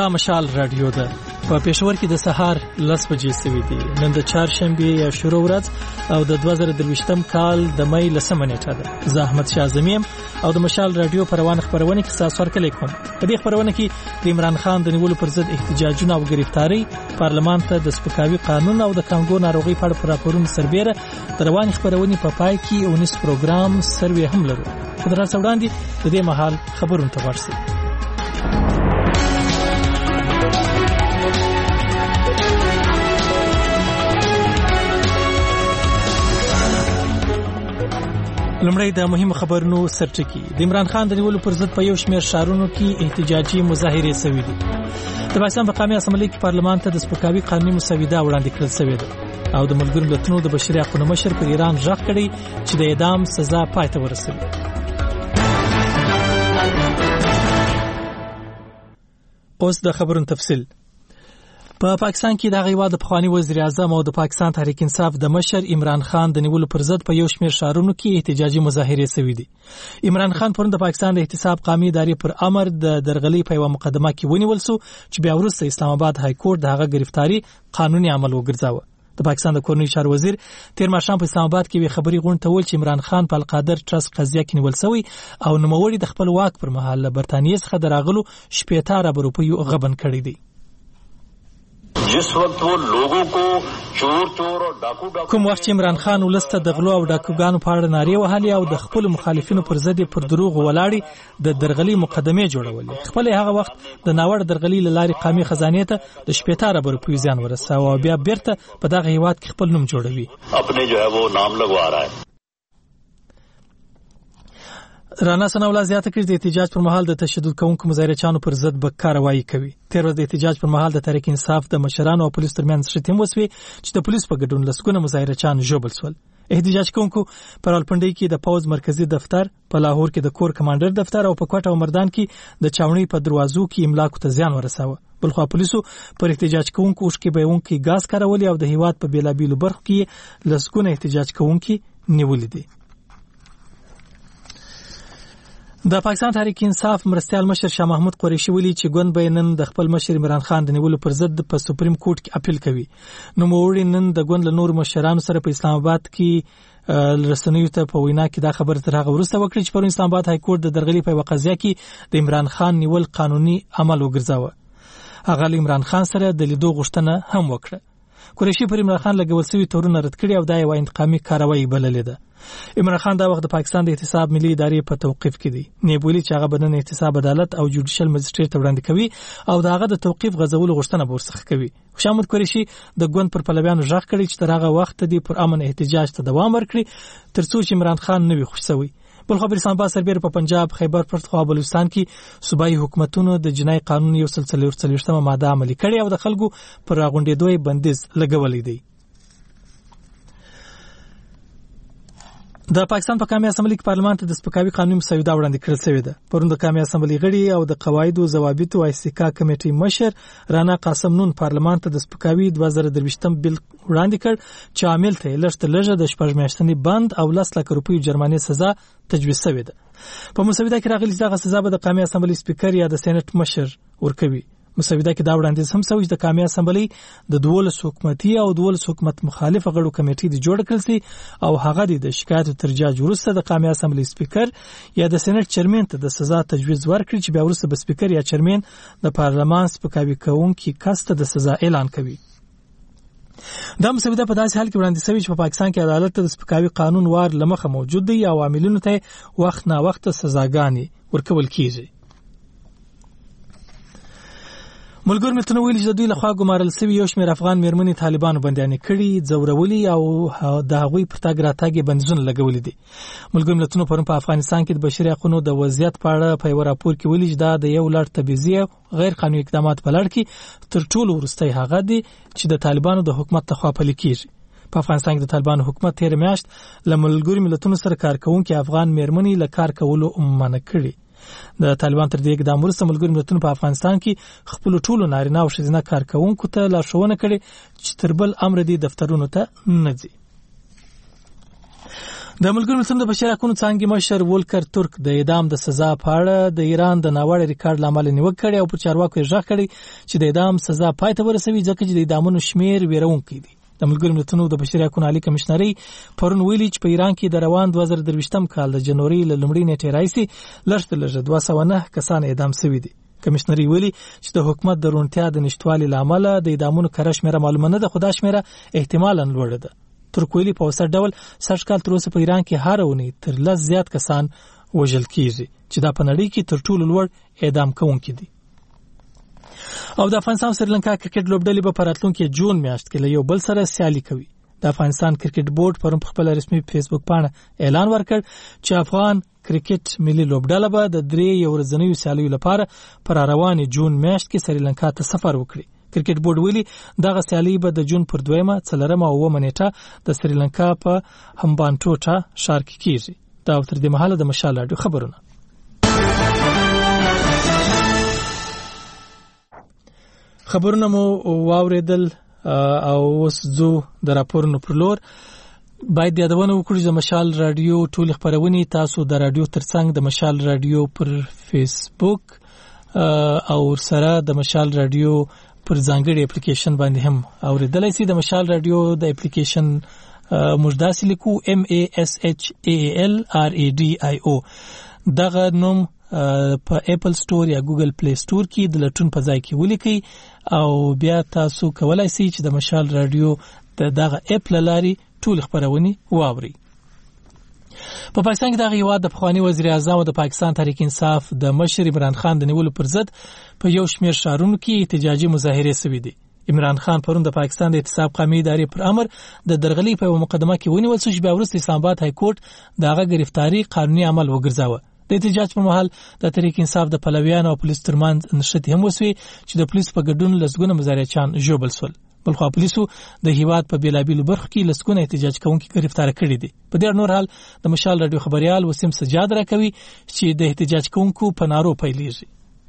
دا مشال رادیو ده په پېښور کې د سهار 10 بجې سوي دي. نن د چهارشنبه یا شروع ورځ او د 2023م کال د مې 10 نیټه ده. زه احمد شاه زمیم او د مشال رادیو پروان خبرونه کې تاسو سره کوم. په دې خبرونه کې د عمران خان د نیولو پر ضد احتجاجونه او گرفتاری، پارلمان ته د سپکاوي قانون او د کانګو ناروغي په اړه راپورونه سربېره د روان خبرونه په پای کې 19 پروګرام سروې هم لرو. خبره وړاندې د دې مهال خبرونه ته ورسې. لمړی د مهمو خبرونو سرټکی. د عمران خان د نیولو پر ضد په یو شمېر شهرونو کې احتجاجي مظاهرې شوې دي. د پاکستان په قومي اسمبلی کې پارلمان ته د سپکاوي قانوني مسوده وړاندې کړل شوې ده او د ملګرو ملتونو د بشري حقوقو مشر پر ایران ژغ کړی چې د اعدام سزا پای ته ورسوي. اوس د خبرونو تفصیل. په پاکستان کې د غیوا د پخوانی وزیر اعظم او د پاکستان تحریک انصاف د مشر عمران خان د نیولو پر ضد په یو شمېر شهرونو کې احتجاجي مظاهرې شوې دي. عمران خان پرون د پاکستان د احتساب قومي ادارې پر امر د درغلي په یو مقدمه کې ونیول شو چې بیا وروسته اسلام آباد های کورټ د هغه گرفتاری قانوني عمل وګرځاوه. د پاکستان د کورنۍ چارو وزیر تیر ماښام په اسلام آباد کې وی خبري غونډه ول چې عمران خان په القادر ټرست قضیه کې نیول شوی او نوموړي د خپل واک پر مهال له برتانیې څخه دراغلو 18 ارب روپیو غبن کړی دی. जिस वक्त वो लोगों को चोर चोर और डाकू کوم وخت چې عمران خان ولسته د غلو او ډاکوګانو په اړه نارې وهلې او د خپل مخالفینو پر ضد پر دروغ ولاړې د درغلي مقدمې جوړولې، خپل هغه وخت د ناوړ درغلي لارې قومي خزانه ته د 18 ارب روپیو زیان ورساوه او بیا بیرته په دغه هیواد کې خپل نوم جوړوي. خپل جو ہے وہ نام لگوا رہا ہے. رانا سناولا زیاته کړي د احتجاج پر مهال د تشدد کوونکو مظاهرچیانو پر ضد به کاروایی کوي. تیر ورځ د احتجاج پر مهال د تحریک انصاف د مشرانو او پولیسو ترمنځ شتیم وسوي چې د پولیسو په ګډون لسګونه مظاهرچیان ژوبل شول. احتجاج کوونکو پر راولپنډي کې د پوز مرکزی دفتر، په لاهور کې د کور کمانډر دفتر او په کوټه او مردان کې د چاونۍ په دروازو کې املاکو ته زیان ورساوه. بلخوا پولیسو پر احتجاج کوونکو اوښکې بهونکي غاز کارولي او د هیواد په بیلابیلو برخو کې لسګونه احتجاج کوونکي نیولې دي. د پاکستان تحریک انصاف مرستیال مشر شاه محمود قریشي ویلي چې ګوند به نن د خپل مشر عمران خان د نیولو پر ضد په سپریم کورټ کې اپیل کوي. نو موړي نن د ګوند له نور مشرانو سره په اسلام آباد کې رسنیو ته په وینا کې دا خبر تر هغه وروسته وکړي چې پر اسلام آباد های کورټ د درغلي په وقضیه کې د عمران خان نیول قانوني عمل وګرځاوه. هغه عمران خان سره د لیدو غوښتنه هم وکړه. قریشي پر عمران خان لګول شوی تورونه رد کړي او دا یو انتقامي کاروایی بللې ده. عمران خان دا وخت د پاکستان د احتساب ملي ادارې په توقيف کې دی. نیبولي چې هغه بدن احتساب عدالت او جوډیشل مجسټریټ ته وړاندې کوي او داغه د توقيف غځولو غوښتنه ورڅخه کوي. شامد قریشي د ګوند پر پلویانو ژغ کړي چې تر هغه وخت دی پر امن احتجاج ته دوام ورکړي ترڅو چې عمران خان نوي خوشوي. بل خبر اسلام آباد سربېره په پنجاب، خیبر پختونخوا او بلوچستان کې صوبایي حکومتونو د جنایي قانون یو سلسله 43 ماده عملي کړي او د خلکو پر راغونډېدو بندیز لګولې دی. د پاکستان په قومي اسمبلی کې پارلمان ته د سپکاوي قانوني مسوده وړاندې کړل شوې ده. پرون د قومي اسمبلی غړي او د قواعد او ضوابط او استحقاق کمیټې مشر رانا قاسم نون پارلمان ته د سپکاوي 2023م بل وړاندې کړ چې عامل ته لږه د 6 میاشتنی بند او 10 لک روپیو جرمانه سزا تجویز شوې ده. په مسوده کې راغلي چې دغه سزا به د قومي اسمبلی سپیکر یا د سېنات مشر ورکوي. مسوده کې دا وړاندیز هم شوی د قومي اسمبلی د 12 حکومتي او 12 حکومت مخالف غړو کمیټې د جوړ کړل سي او هغه د شکایت ترجاج وروسته د قومي اسمبلی سپیکر یا د سېنات چیرمن ته د سزا تجویز ورکړي چې بیا وروسته به سپیکر یا چیرمن د پارلمان سپکاوي کوونکي کس ته د سزا اعلان کوي. دا مسوده په داسې حال کې وړاندې شوی چې په پاکستان کې عدالت د سپکاوي قانون وار لمخه موجود دی او عاملینو ته وخت نا وخت سزاګانې ورکول کیږي. ملګرو ملتونو ویلي چې د دوی لخوا ګمارل شوی یو شمېر افغان میرمنې طالبانو باندې کړي، ځورولي او د هغوی پر تاګ راتګ بندیزونه لګولي دي. ملګرو ملتونو پرون په افغانستان کې د بشري حقوقو د وضعیت په اړه په یو راپور کې ویلي چې دا د یو لړ تبعیضي غیر قانوني اقدامات په لړ کې تر ټولو وروستی هغه دی چې د طالبانو د حکومت لخوا پلي کیږي. په افغانستان کې د طالبانو حکومت تیر میاشت له ملګرو ملتونو سره کارکونکو افغان میرمنې له کار کولو منع کړي. د طالبان تر دې اقدام وروسته ملګرو ملتونو په افغانستان کې خپل ټولو نارینه او ښځینه کارکونکو ته لارښوونه کړې چې تر بل امر دي دفترونو ته نه ځي. د ملګرو ملتونو د بشري حقوقو څانګې مشر وولکر ترک د اعدام د سزا په اړه د ایران د ناوړه ریکارډ لامل نیوکه کړې او پر چارواکو یې ژغ کړی چې د اعدام سزا پای ته ورسوي ځکه چې د اعدامونو شمیر ویرونکی دی. د ملګرو ملتونو د بشري حقوقو عالی کمشنري پرون ویلي چې په ایران کې د روان 2023 کال د جنوري له لومړۍ نیټې راهیسې لږ 209 کسان اعدام شوي دي. کمشنري ویلي چې د حکومت د رونتیا د نشټوالي لامل د اعدامونو کره شمیره معلومه نه ده، خو دا شمیره احتمالاً لوړه ده. ترک ویلي په اوسط ډول 60 کال تر اوسه په ایران کې هر اونۍ تر 10 زیات کسان وژل کیږي چې دا په نړۍ کې تر ټولو لوړ اعدام کوونکي دي. او د افغانستان سریلانکا کرکټ لوبډلې په راتلونکي جون میاشت کې له یو بل سره سیالي کوي. د افغانستان کرکټ بورډ پرون په خپل رسمي فیسبوک باندې اعلان ورکړ چې افغان کرکټ ملي لوبډله به د 3 ورځنیو سیالیو لپاره پر روانې جون میاشت کې سریلانکا ته سفر وکړي. کرکټ بورډ ویلي دغه سیالي به د جون پر 2 څلرمه او 9 نیټه د سریلانکا په همبانټوټا ښار کې کیږي. دا تر دې مهاله د مشال راډیو خبرونه. خبرونه مو واوریدل او اوس زو د راپورونو پر لور. باید یادونه وکړو چې د مشال راډیو ټول خبرونه تاسو د راډیو ترڅنګ د مشال راډیو پر فیسبوک او سره د مشال راډیو پر ځانګړي اپلیکیشن باندې هم اوریدلای شئ. د مشال راډیو د اپلیکیشن مجداسي لیکو MASHALRADIO دغه نوم په اپل سٹور یا ګوګل پلی سٹور کې د لټون په ځای کې ولیکئ او بیا تاسو کولای شئ چې د مشال راډیو دغه اپ لاري ټول خبرونه واورئ. په پاکستان کې دغه هیواد د پخوانی وزیر اعظم او د پاکستان تحریک انصاف د مشر عمران خان د نیولو پر ضد په یو شمېر ښارونو کې احتجاجي مظاهرې شوې دي. عمران خان پرون د پاکستان د احتساب قومي ادارې پر امر د درغلي په مقدمه کې ونیول شو چې بیا وروسته اسلام آباد های کورټ دغه گرفتاری قانوني عمل وګرځاوه. د احتجاج پر مهال د تحریک انصاف د پلویانو او پولیس ترمنځ نښتې هم وسوې چې د پولیس په ګډون لسګونه مظاهرچیان ژوبل شول. بلخو پولیسو د هیواد په بیلابیلو برخو کې لسګونه احتجاج کوونکي گرفتار کړي دي. په دې نور حال د مشال راډیو خبريال وسیم سجاد راکوي چې د احتجاج کوونکو په نارو پیلېږي.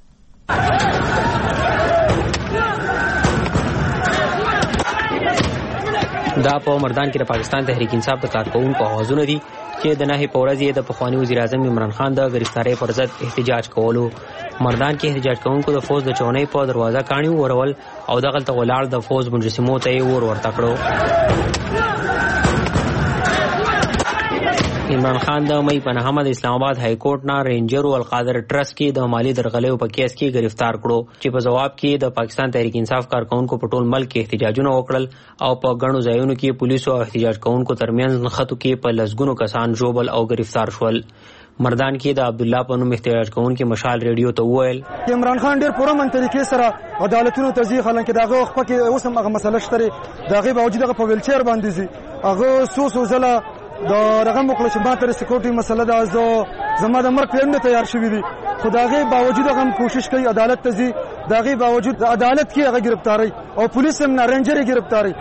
دا په مردان کې د پاکستان تحریک انصاف د کارکونکو اوازونه دي چې د نهي پورزي د پخوانی وزیر اعظم عمران خان د گرفتاری پر ضد احتجاج کولو. مردان کې احتجاج کوونکو د فوج د چونې په دروازه کاڼي ورول او دغلته ولاړ د فوج مجسمو ته ورته کړو. عمران خان د مئی په 9 د اسلام آباد های کورټ نه رینجر او القادر ټرست کې د مالی درغلیو په کیس کې گرفتار کړو چې په جواب کې د پاکستان تحریک انصاف کارکونکو په ټول ملک کې احتجاجونه وکړل او په غنو ځایونو کې پولیسو او احتجاج کوونکو ترمنځ نښتو کې په لسګونو کسان ژوبل او گرفتار شول. مردان کې د عبد الله په نوم احتجاج کوونکو مشال ریډیو ته وویل عمران خان ډیر پرمن طریقې سره عدالتونو تزیح حالانکه دغه وخت کې اوس هم هغه مسله شته دغه باوجود هغه په ویلچیر باندې زی هغه سوسو زله د رقم وکړه چې ما تر سکیورټي مسله د زما د مرګ پلان تیار شوی دی خو دغه باوجود هغه کوشش کوي عدالت ته زی دغه باوجود عدالت کې هغه گرفتاری او پولیس هم نه رینجر گرفتاری.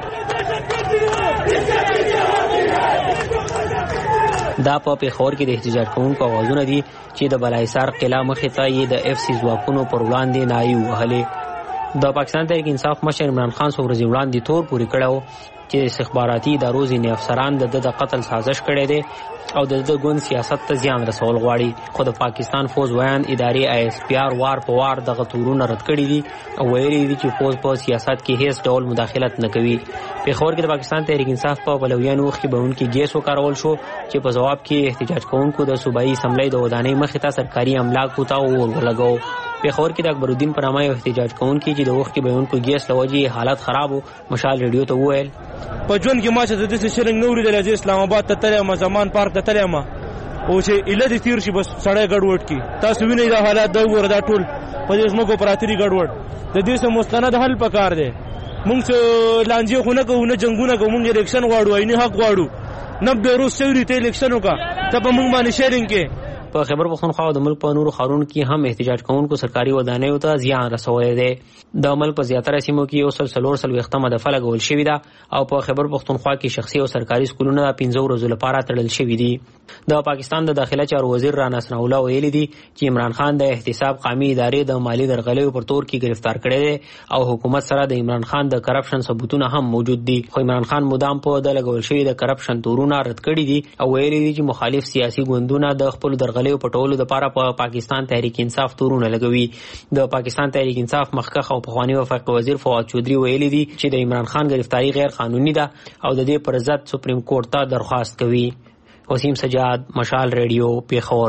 دا په پیښور کې د احتجاج کوونکو اوازونه دي چې د بلایسار قلعه مخې ته یې د FC ځواکونو پر وړاندې نایي وهلې. د پاکستان تحریک انصاف مشر عمران خان څو ورځې وړاندې تور پورې کړی چې استخباراتي ادارو ځینې افسران د قتل سازش کړی دی او د ګوند سیاست ته زیان رسول غواړي. خو د پاکستان فوج ویان ادارې ISPR وار په وار دغه تورونه رد کړي دي او ویلي دي چې فوج په سیاست کې هیڅ ډول مداخلت نه کوي. پیښور کې د پاکستان تحریک انصاف په پلویانو خبرونکو ګیس وکارول شو چې په جواب کې احتجاج کوونکو د صوبایي اسمبلی د ودانۍ مخې ته سرکاري املاک ته ولګاو. پیښور کې د اکبر الدین په نامه احتجاج کوونکو چې د وخت کې بیانونکو ګیس لوجي حالت خراب او مشال ریډیو ته وویل په ژوند کې ما چې د دې شرنګ نوري د اسلام آباد ته تلم زمان پارک ته تلم او چې اله دې تیر شي بس سړی ګډوډ کی تاسو وینئ دا حالات دا وردا ټول په دې زموږ پراتري ګډوډ د دې سم مستند حل پکار دی. مونږ څه لانجه خو نه کوو نه جنگونه کوو مونږ الیکشن غواړو عیني حق غواړو نه بیروس سوري ته الیکشن وکا ته په مونږ باندې شیرینګ کې په خیبر پختونخوا او د ملک په نورو ښارونو کې هم احتجاج کوونکو سرکاري ودانیو ته زیان رسولی دی. د ملک په زیاتره سیمو کې 440 دفعه لګول شوې ده او په خیبر پختونخوا کې شخصي او سرکاري سکولونه 15 ورځو لپاره تړل شوي دي. د پاکستان د داخله چارو وزیر رانا ثناء الله ویلي دي چې عمران خان د احتساب قومي ادارې د مالی درغلیو پر تور کې گرفتار کړی دی او حکومت سره د عمران خان د کرپشن ثبوتونه هم موجود دي. خو عمران خان مدام په د لګول شوي د کرپشن تورونه رد کړي دي او ویلي دي چې مخالف سیاسي ګوندونه د خپل درغلیو پټولو لپاره په پاکستان تحریک انصاف تورونه لګوي. د پاکستان تحریک انصاف مخکښ او پخوانی وفاقي وزیر فواد چودھری ویلي دي چې د عمران خان گرفتاری غیر قانوني ده او د دې پر ضد سپریم کورټ ته درخواست کوي. وسیم سجاد، مشال ریډیو، پیښور.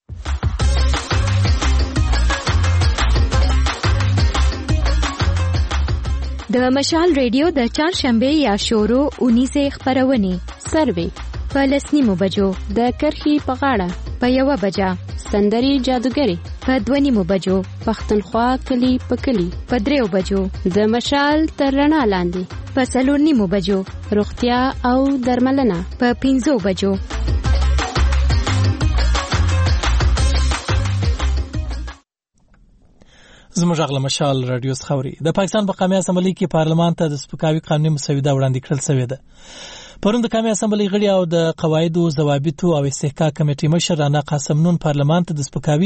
د مشال ریډیو د چهارشنبه یا شورو 19 خبرونه سروي په 10:30 بجو، د کرخي په غاړه په 1 بجه، سندري جادوګري په 2:30 بجو، پښتونخوا کلی په کلی په 3 بجو، د مشال تر رڼا لاندې په 4:30 بجو، روغتیا او درملنه په 5 بجو. زموږ غږ مشال رادیو خوري. د پاکستان په قومي اسمبلی کې پارلمان ته د سپکاوي قانوني مسوده وړاندې کړل شوې ده. پرون د قومي اسمبلی غړي او د قواعدو ضوابطو او استحقاق کمیټې مشر رانا قاسم نون پارلمان ته د سپکاوي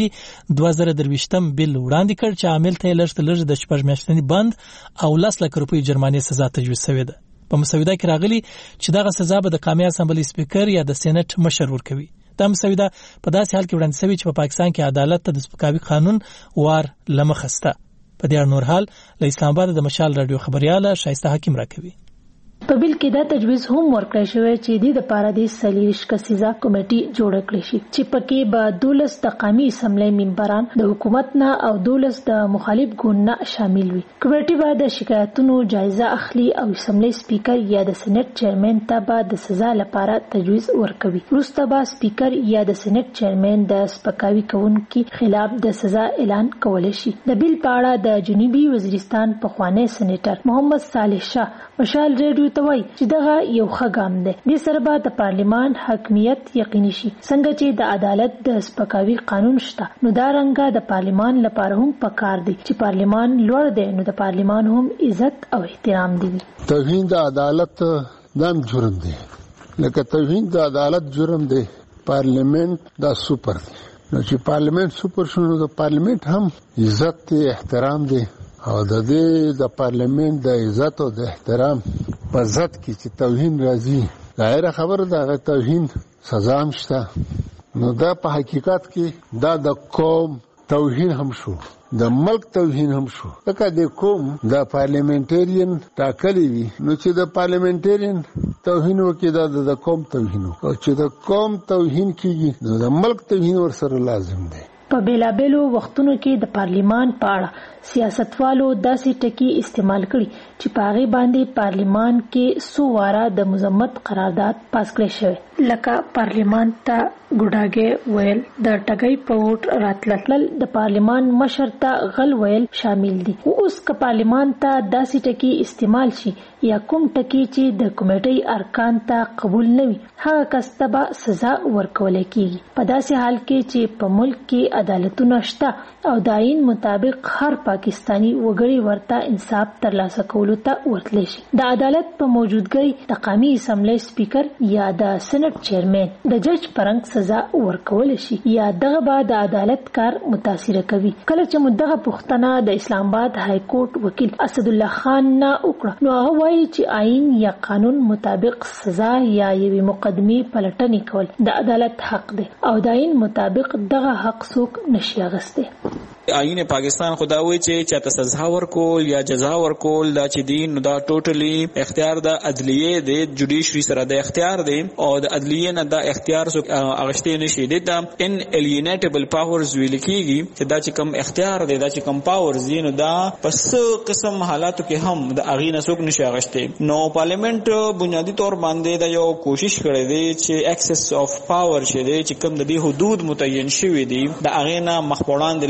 2023 بل وړاندې کړ چې عامل ته لږ د 6 میاشتنی بند او 10 لک روپۍ جرمانې سزا تجویز شوې ده. په مسوده کې راغلي چې دغه سزا به د قومي اسمبلی سپیکر یا د سېنات مشر ورکوي. دا مسوده په داسې حال کې وړاندې شوې چې په پاکستان کې عدالت ته د سپکاوي قانون وار لمخسته. په دې نور حال له اسلام آباد د مشال رادیو خبرياله شایسته حکیم راکوي. په بل کې دا تجویز هم ورکړی شوی چې د لپاره د 40 کسیزه کمیټه جوړ کړي شي چې پکې به 12 د قومي اسمبلی ممبران د حکومت نه او 12 د مخالف ګوند نه شامل وي. کمیټه به د شکایتونو جایزه اخلي او اسمبلی سپیکر یا د سېنات چیرمن ته به د سزا لپاره تجویز ورکوي. وروسته به سپیکر یا د سېنات چیرمن د سپکاوي کوونکو خلاف د سزا اعلان کولای شي. د بیل په اړه د جنوبي وزیرستان پخوانی سېنیټر محمد صالح شاه مشال ریډیو ته وایي چې دغه یو ښه ګام دی. د سره به د پارلمان حاکمیت یقیني شي. څنګه چې د عدالت د سپکاوي قانون شته نو دا رنګه د پارلمان لپاره هم پکار دی چې پارلمان لوړ دی نو د پارلمان هم عزت او احترام دی. توهین د عدالت دام جرم دی. لکه توهین د عدالت جرم دی، پارلیمنت دا سوپر دی. نو چې پارلیمنت سوپر شنو د پارلیمنت هم عزت دی، احترام دی او د دې د پارلیمنت د عزت او د احترام په ضد کې چې توهین راځي غیر خبر دا توهین سزا هم شته. نو دا په حقیقت کې دا د قوم توهین هم شو، د ملک توهین هم شو. لکه د قوم د پارلیمنټرین ټاکلی وي نو چې د پارلیمنټرین توهین وکړي د قوم توهین او چې د قوم توهین کیږي نو د ملک توهین ورسره لازم دی. په بیلابیلو وختونو کې د پارلیمان په اړه سیاستوالو داسې ټکي استعمال کړي چې په هغې باندې پارلیمان کې څو واره د مذمت قرارداد پاس کړی شوی، لکه پارلیمان ته ګوډاګی ویل، د ټګۍ په ووټ راتلل، د پارلیمان مشر ته غل ویل شامل دي. اوس که پارلیمان ته داسې ټکي استعمال شي یا کوم ټکي چې د کمیټې ارکان ته قبول نه وي هغه کس ته به سزا ورکول کیږي. په داسې حال کې چې په ملک کې عدالتونه شته او د آئین مطابق هر پاکستانی وګړي ورته انصاف ترلاسه کولو ته ورتلی شي. د عدالت په موجودګۍ د قومي اسمبلی سپیکر یا د سېنات چیرمن د جج پرنګ سزا ورکول شي یا دغه به د عدالت کار متاثر کوي. کله چې مدغه پوښتنه د اسلام آباد های کورټ وکیل اسد الله خان نه وکړه نو هغه وایي چې آئین یا قانون مطابق سزا یا یوې مقدمې پلټنې کول د عدالت حق دی او د آئین مطابق دغه حق څوک نشي اخیستی. آئین پاکستان خداوی چې چاته سزا ورکول یا جزا ورکول دا چې دین نو دا ټوټلی اختیار د عدلیه د جوډیشری سره د اختیار دی او د عدلیه نه دا اختیار سو اغشته نشي د ان الینیټیبل پاورز ویل کیږي چې دا چې کم اختیار دی دا چې کم پاورز دی نو دا پس قسم حالاتو کې هم د اغینه سوک نشي اغشته. نو پارلیمنت بنیادی طور باندې دا یو کوشش کړی دی چې ایکسس اف پاور شه دی چې کم د دې حدود متعین شوی دی د اغینه مخبران د لاړ شي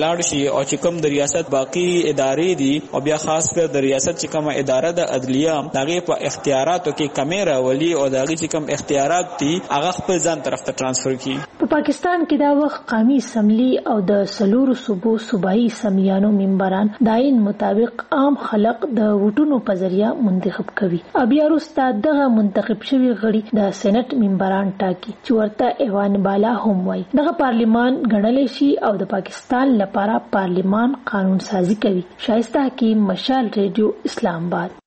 او چې کوم د ریاست باقی ادارې دي او بیا خاص کر د ریاست چې کوم اداره د عدلیه دغه په اختیاراتو کې کمیره ولی او دغه چې کوم اختیارات دي هغه خپل ځان طرف ته ترانسفر کړي. په پاکستان کې دا وخت قومي اسمبلی او د سلورو صوبو صوبایي اسمبلیانو ممبران د عین مطابق عام خلق د ووټونو په ذریعہ منتخب کوي. بیا وروسته دغه منتخب شوی غړي د سېنات ممبران ټاکي چې ورته ایوان بالا هم وایي. دغه پارلیمان ګڼل شي او د پاکستان لپاره پارلیمان قانون سازی کوي. شایسته حکیم، مشال ریډیو، اسلام آباد.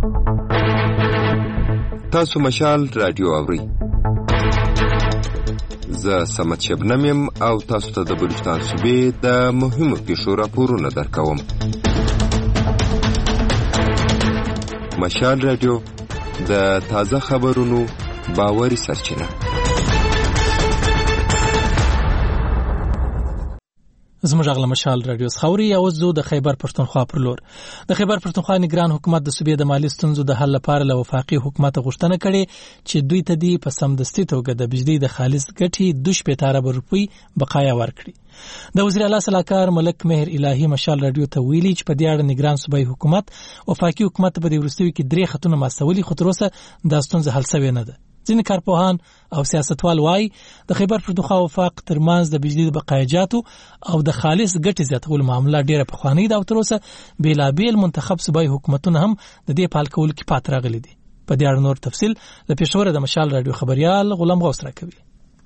تاسو مشال رادیو اورئ. زه سمت شبنم یم او تاسو ته د بلوچستان صوبې د مهمو پیښو راپورونه درکوم. مشال رادیو د تازه خبرونو باوري سرچینه. زموږ غلا مشال رادیو خوري او زو د خیبر پښتونخوا پر لور. د خیبر پښتونخوا نگران حکومت د صوبې د مالی ستونزو د حل لپاره له وفاقي حکومت غوښتنه کړې چې دوی ته دی په سمدستي توګه د بجلی د خالص ګټې 2.8 ارب روپۍ بقایا ورکړي. د وزیر اعلی صلاحکار ملک مهر الهی مشال رادیو ته ویلي چې په دې اړه نگران صوبایي حکومت وفاقي حکومت په دې وروستیو کې 3 خطونه مسولي خو تر اوسه د ستونزې حل شوی نه ده. ځینې کارپوهان او سیاستوال وایي د خیبر پښتونخوا وفاق ترمنځ د بجلی د بقایجاتو او د خالص ګټې زیاتولو معامله ډیره پخوانۍ ده او تر اوسه بیلابیل منتخب صوبایي حکومتونه هم د دې پال کولو کې پات راغلي دي. په دې اړه نور تفصیل له پېښور د مشال رادیو خبريال غلام غوث راکوي.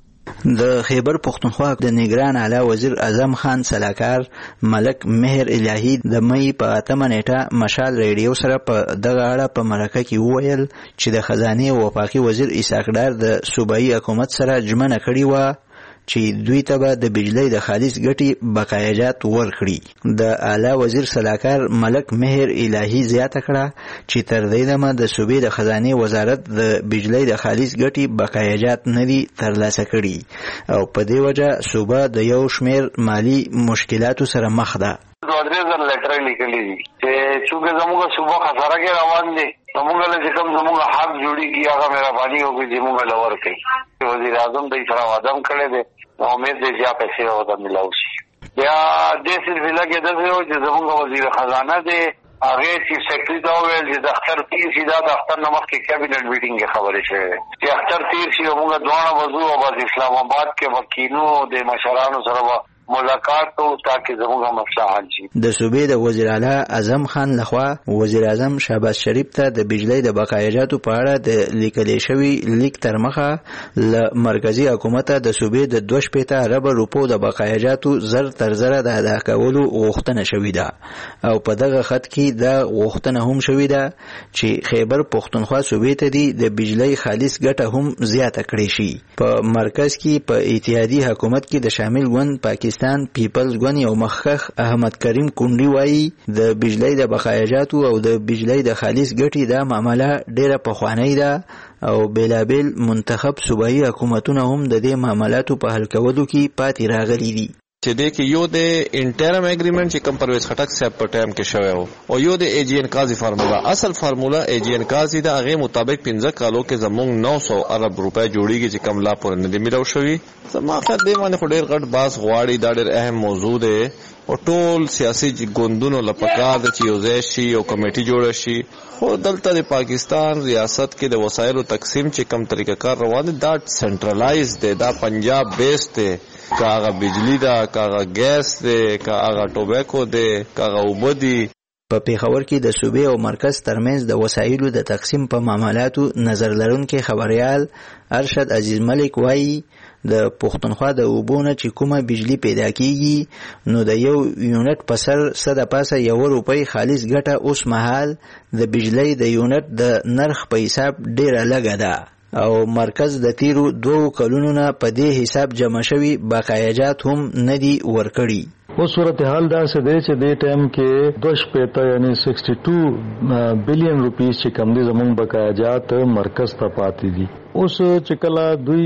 د خیبر پښتونخوا د نگران اعلی وزیر اعظم خان سلاکار ملک مهر الهی د مې په 8 نیټه مشال ریډیو سره په دغه اړه په مرکه کې وویل چې د خزانه وفاقي وزیر اسحاق ډار د صوبایي حکومت سره ژمنه کړې و چې دوی ته به د بجلی د خالص ګټې بقایجات ورکړي. د اعلی وزیر سلاکار ملک مهر الهی زیاته کړه چې تر دې دمه د صوبې د خزانه وزارت د بجلی د خالص ګټې بقایجات نه دي ترلاسه کړي او په دې وجه صوبه د یو شمیر مالی مشکلاتو سره مخ ده. دوه لیټر لیکلي دي چې څنګه زموږ صوبه خساره کې روان دي زموږ له کوم زموږ حق جوړیږي هغه مهرباني وکړي چې موږ لور کوي. وزیر اعظم د سره وعده کړی دی امید دې چې پیسې ودا ملاوي شي. بیا د صرف لګي د چې زموږ وزیر خزانه دی هغه چې سیکریټری دا ویل چې د اختر تیر شي دا د اختر نمخ کې کابینټ میټینګ خبرې شوې چې اختر تیر شي موږ دوه وضو او بس اسلام آباد کې وکیلو د مشرانو سره ملاقات او تاکي زموږه مسله حل شي. د صوبې د وزیر اعلی اعظم خان لخوا وزیر اعظم شهباز شریف ته د بجلی د بقایجاتو په اړه د لیکل شوی لیک تر مخه ل مرکزی حکومت د صوبې د 2.8 ارب روپو د بقایجاتو زر تر زر د ادا کولو غوښتنه شوې ده او په دغه خط کې د غوښتنه هم شوې ده چې خیبر پښتونخوا صوبې ته د بجلی خالص ګټه هم زیاته کړې شي. په مرکز کې په اتحادی حکومت کې د شامل ګوند پاکستان پیپلز ګوند یو مخخ احمد کریم کونډي وایي د بجلی د بقایجاتو او د بجلی د خالص ګټې د معامله ډیره پخوانۍ ده او بیلابیل منتخب صوبایي حکومتونه هم د دې معاملاتو په حل کولو کې پاتې راغلي دي. چې د کې یو د انټرم اګریمنت چې کم پرویز خټک صاحب په ټایم کې شوی او یو د ای جی ان قاضي فارمولا اصل فارمولا ای جی ان قاضي د هغه مطابق 15 کالو کې زمونږ 900 ارب روپے جوړیږي چې کم لا پورې نه دی ملو شوی. زما خاطر دی باندې خو ډیر غټ باس غواړي دا ډیر اهم موضوع دی او ټول سیاسي ګوندونو لپاره د چې یو ځای شي او کمیټي جوړ شي. خو دلته د پاکستان ریاست کې د وسایلو تقسیم چې کم طریقه کار روان دي دا سنټرلایز دی دا پنجاب بیس دی کاغه بجلی دا کاغه ګیس دی کاغه ټوبیکو دی کاغه وبدي. په پیښور کې د صوبې او مرکز ترمنځ د وسایلو د تقسیم په معاملاتو نظر لرونکي خبريال ارشد عزیز ملک وایي د پښتونخوا د اوبونه چې کومه بجلی پیدا کیږي نو د یو یونټ په سر 100 روپۍ خالص ګټه اوس مهال د بجلی د یونټ د نرخ په حساب ډیره لګه ده او مرکز د تیرو 2 کلونو نه په دې حساب جمع شوی بقایجات هم ندي ورکړي. او صورتحال دا څه دی چې د ټایم کې 2.8 یعنی 62 بلین روپیز چې کم دي زمونږ بقایجات مرکز ته پاتې دي. اوس چې کله دوی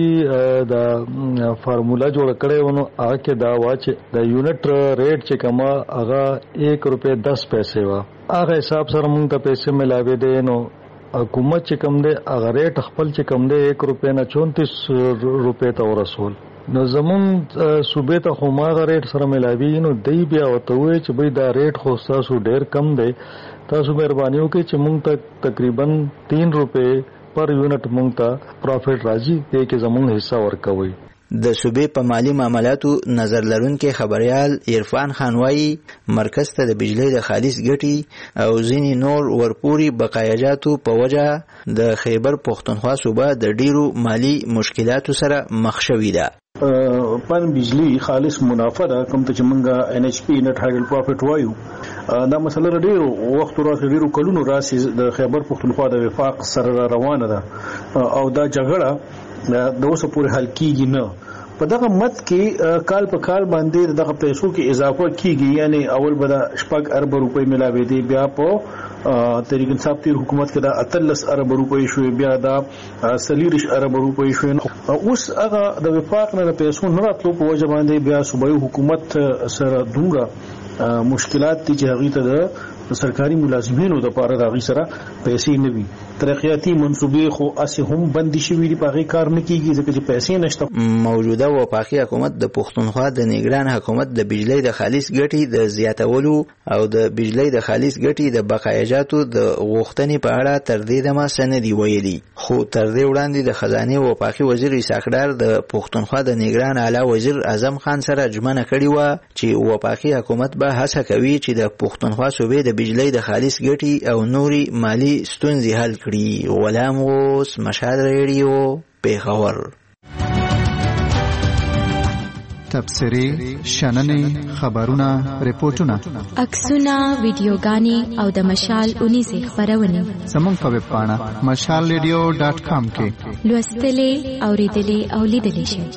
د فارمولا جوړ کړي ونو هغه کې دا وا چې د یونټ ریټ چې کما هغه 1 روپے 10 پیسې وا هغه حساب سره مونږ ته پیسې ملاوي دي نو حکومت چې کم دی هغه ریټ خپل چې کم دی 1 روپے نه 34 روپے ته ورسول نو زمونږ صوبې ته خو ماغه ریټ سره ملاوي نو دی بیا ورته وایي چې بھئی دا ریټ خو تاسو ډېر کم دی تاسو مهرباني وکړئ چې مونږ ته تقریبا 3 روپے پر یونټ مونږ ته پروفیټ راځي دې کې زمونږ حصہ ورکوي. د صوبې په مالی معاملاتو نظر لرونکي خبريال عرفان خان وايي مرکز ته د بجلی د خالص ګټي او ځینې نور ورپوري بقایاجاتو په وجه د خیبر پښتونخوا صوبه د ډیرو مالی مشکلاتو سره مخ شوې ده. پن بجلی خالص منافع ده کوم ته چې مونږه NHP نت هایډل پروفیټ وایو دا مسله ډیرو وخت راځي ډیرو کلونو راځي د خیبر پښتونخوا د وفاق سره روانه ده او دا جګړه د اوسه پورې حل کیږي نه په دغه مت کې کال په کال باندې دغه پیسو کې اضافه کیږي یعنی اول به 8 ارب روپۍ ملاوي دي بیا په تحریک انصاف تیر حکومت کې دا 13 ارب روپۍ شوې بیا دا 30 ارب روپۍ شوې اوس هغه د وفاق نه پیسو نه راتلو په وجه باندې بیا صوبایي حکومت سره دومره مشکلات دي چې هغه ته د سرکاري ملازمینو د پاره د غي سره پیسې نه وي ترقیاتی منصوبې خو اسه هم بندي شوې دي په کار نه کیږي ځکه چې پیسې نشته. موجوده وفاقي حکومت د پښتونخوا د نگران حکومت د بجلی د خالص ګټي د زیاتولو او د بجلی د خالص ګټي د بقایاجاتو د غوښتنې په اړه تر دې دمه سندي ویلي خو تر دې وړاندې د خزانه وفاقي وزیر اسحاقدار د پښتونخوا د نگران اعلی وزیر اعظم خان سره جمعنه کړې و چې وفاقي حکومت به هڅه کوي چې د پښتونخوا صوبې د بجلی د خالص ګټي او نوري مالی ستونزې حل کړي. غلام اوس مشهد ریډیو پیښور. تبصرې شننې خبرونه ریپورتونه عکسونه ویډیوګانې او د مشال 19 خبرونه زموږ په ویب پاڼه mashalradio.com کې لوستلې اوریدلې او لیدلې شئ.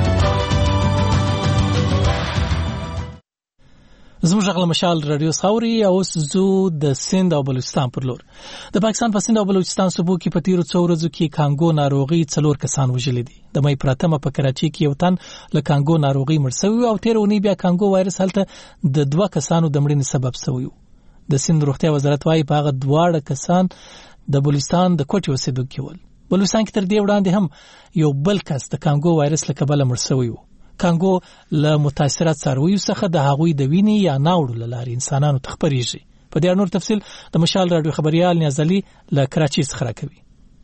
زموږ غل مشال رادیو خاوري او زو د سند او بلوچستان پر لور د پاکستان په سند او بلوچستان صوبو کې په تیرو 4 ورځو کې کانګو ناروغي 4 کسان وژل دي. د مې پراتمه په کراچي کې یو تن له کانګو ناروغي مړ شوی او تیرونی بیا کانګو وایرس هلته د 2 کسانو د مړینې سبب شوی. د سند روغتیا وزارت وايي په هغه 2 کسان د بلوچستان د کوټي اوسېدونکي ول. بلوچستان کې تر دې وړاندې هم یو بل کس د کانګو وایرس له کبله مړ شوی و. کانګو له متاثرات څارویو څخه د هغوی د وینې یا ناوړو لارې انسانانو ته خپرېږي. په دې نور تفصیل د مشال رادیو خبريال نیازلي له کراچي څخه راکوي.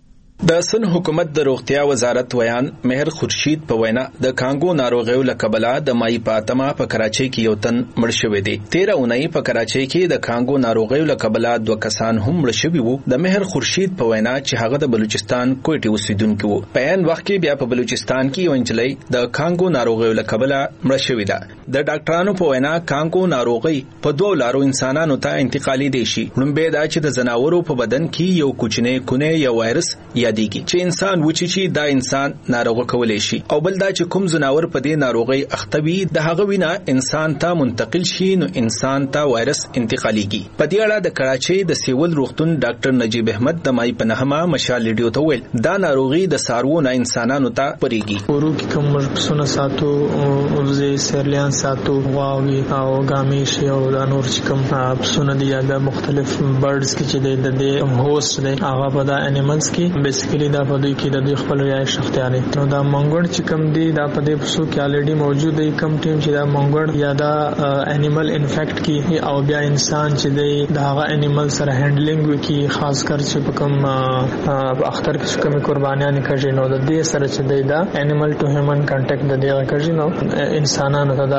د سن حکومت د روغتیا وزارت ویان مهر خورشید په وینا د کانګو ناروغیو لکبلا د مای پاتما په کراچي کې یو تن مړ شوی دی. 13 اونۍ په کراچي کې د کانګو ناروغیو لکبلا 2 کسان هم مړ شوي وو. د مهر خورشید په وینا چې هغه د بلوچستان کوټي اوسیدونکو وو. په ان وخت کې بیا په بلوچستان کې یو انجلۍ د کانګو ناروغیو لکبلا مړ شوې ده. د ډاکټرانو په وینا کانګو ناروغي په 2 لارو انسانانو ته انتقالي دي شي. لومبه دا چې د زناورو په بدن کې یو کوچنی کونه یا وایرس یادېږي چې انسان وچی چې دا انسان ناروغه کولای شي او بل دا چې کوم زناور په دې ناروغي اختوي د هغه وینا انسان ته منتقل شي نو انسان ته وایرس انتقاليږي. په دې اړه د کراچي د سیول روغتون ډاکټر نجیب احمد د مای په نهمه مشال ریډیو ته ویل دا ناروغي د سارو نه انسانانو ته پریږي. ورو کې کوم پسونه ساتو ورزه سرلیان ساتو واوي او غامیش او د نور چې کوم پسونه دي یا د مختلف برډز کې چې د دې هوست دي هغه په د انیملز کې بیسیکلی دا په دې کې د خپل رایش اختیار دي. نو دا منګړ چې کوم دي دا په دې پسو کې الریډي موجود دي. کم ټیم چې دا منګړ یا دا انیمل انفیکټ کی او بیا انسان چې دی دا هغه انیمل سره هندلینګ وکي خاص کر چې په کوم اختر کې کوم قربانیان کوي نو د دې سره چې دی دا انیمل ټو هیومن کانټیکټ د دې کوي نو انسانانو ته دا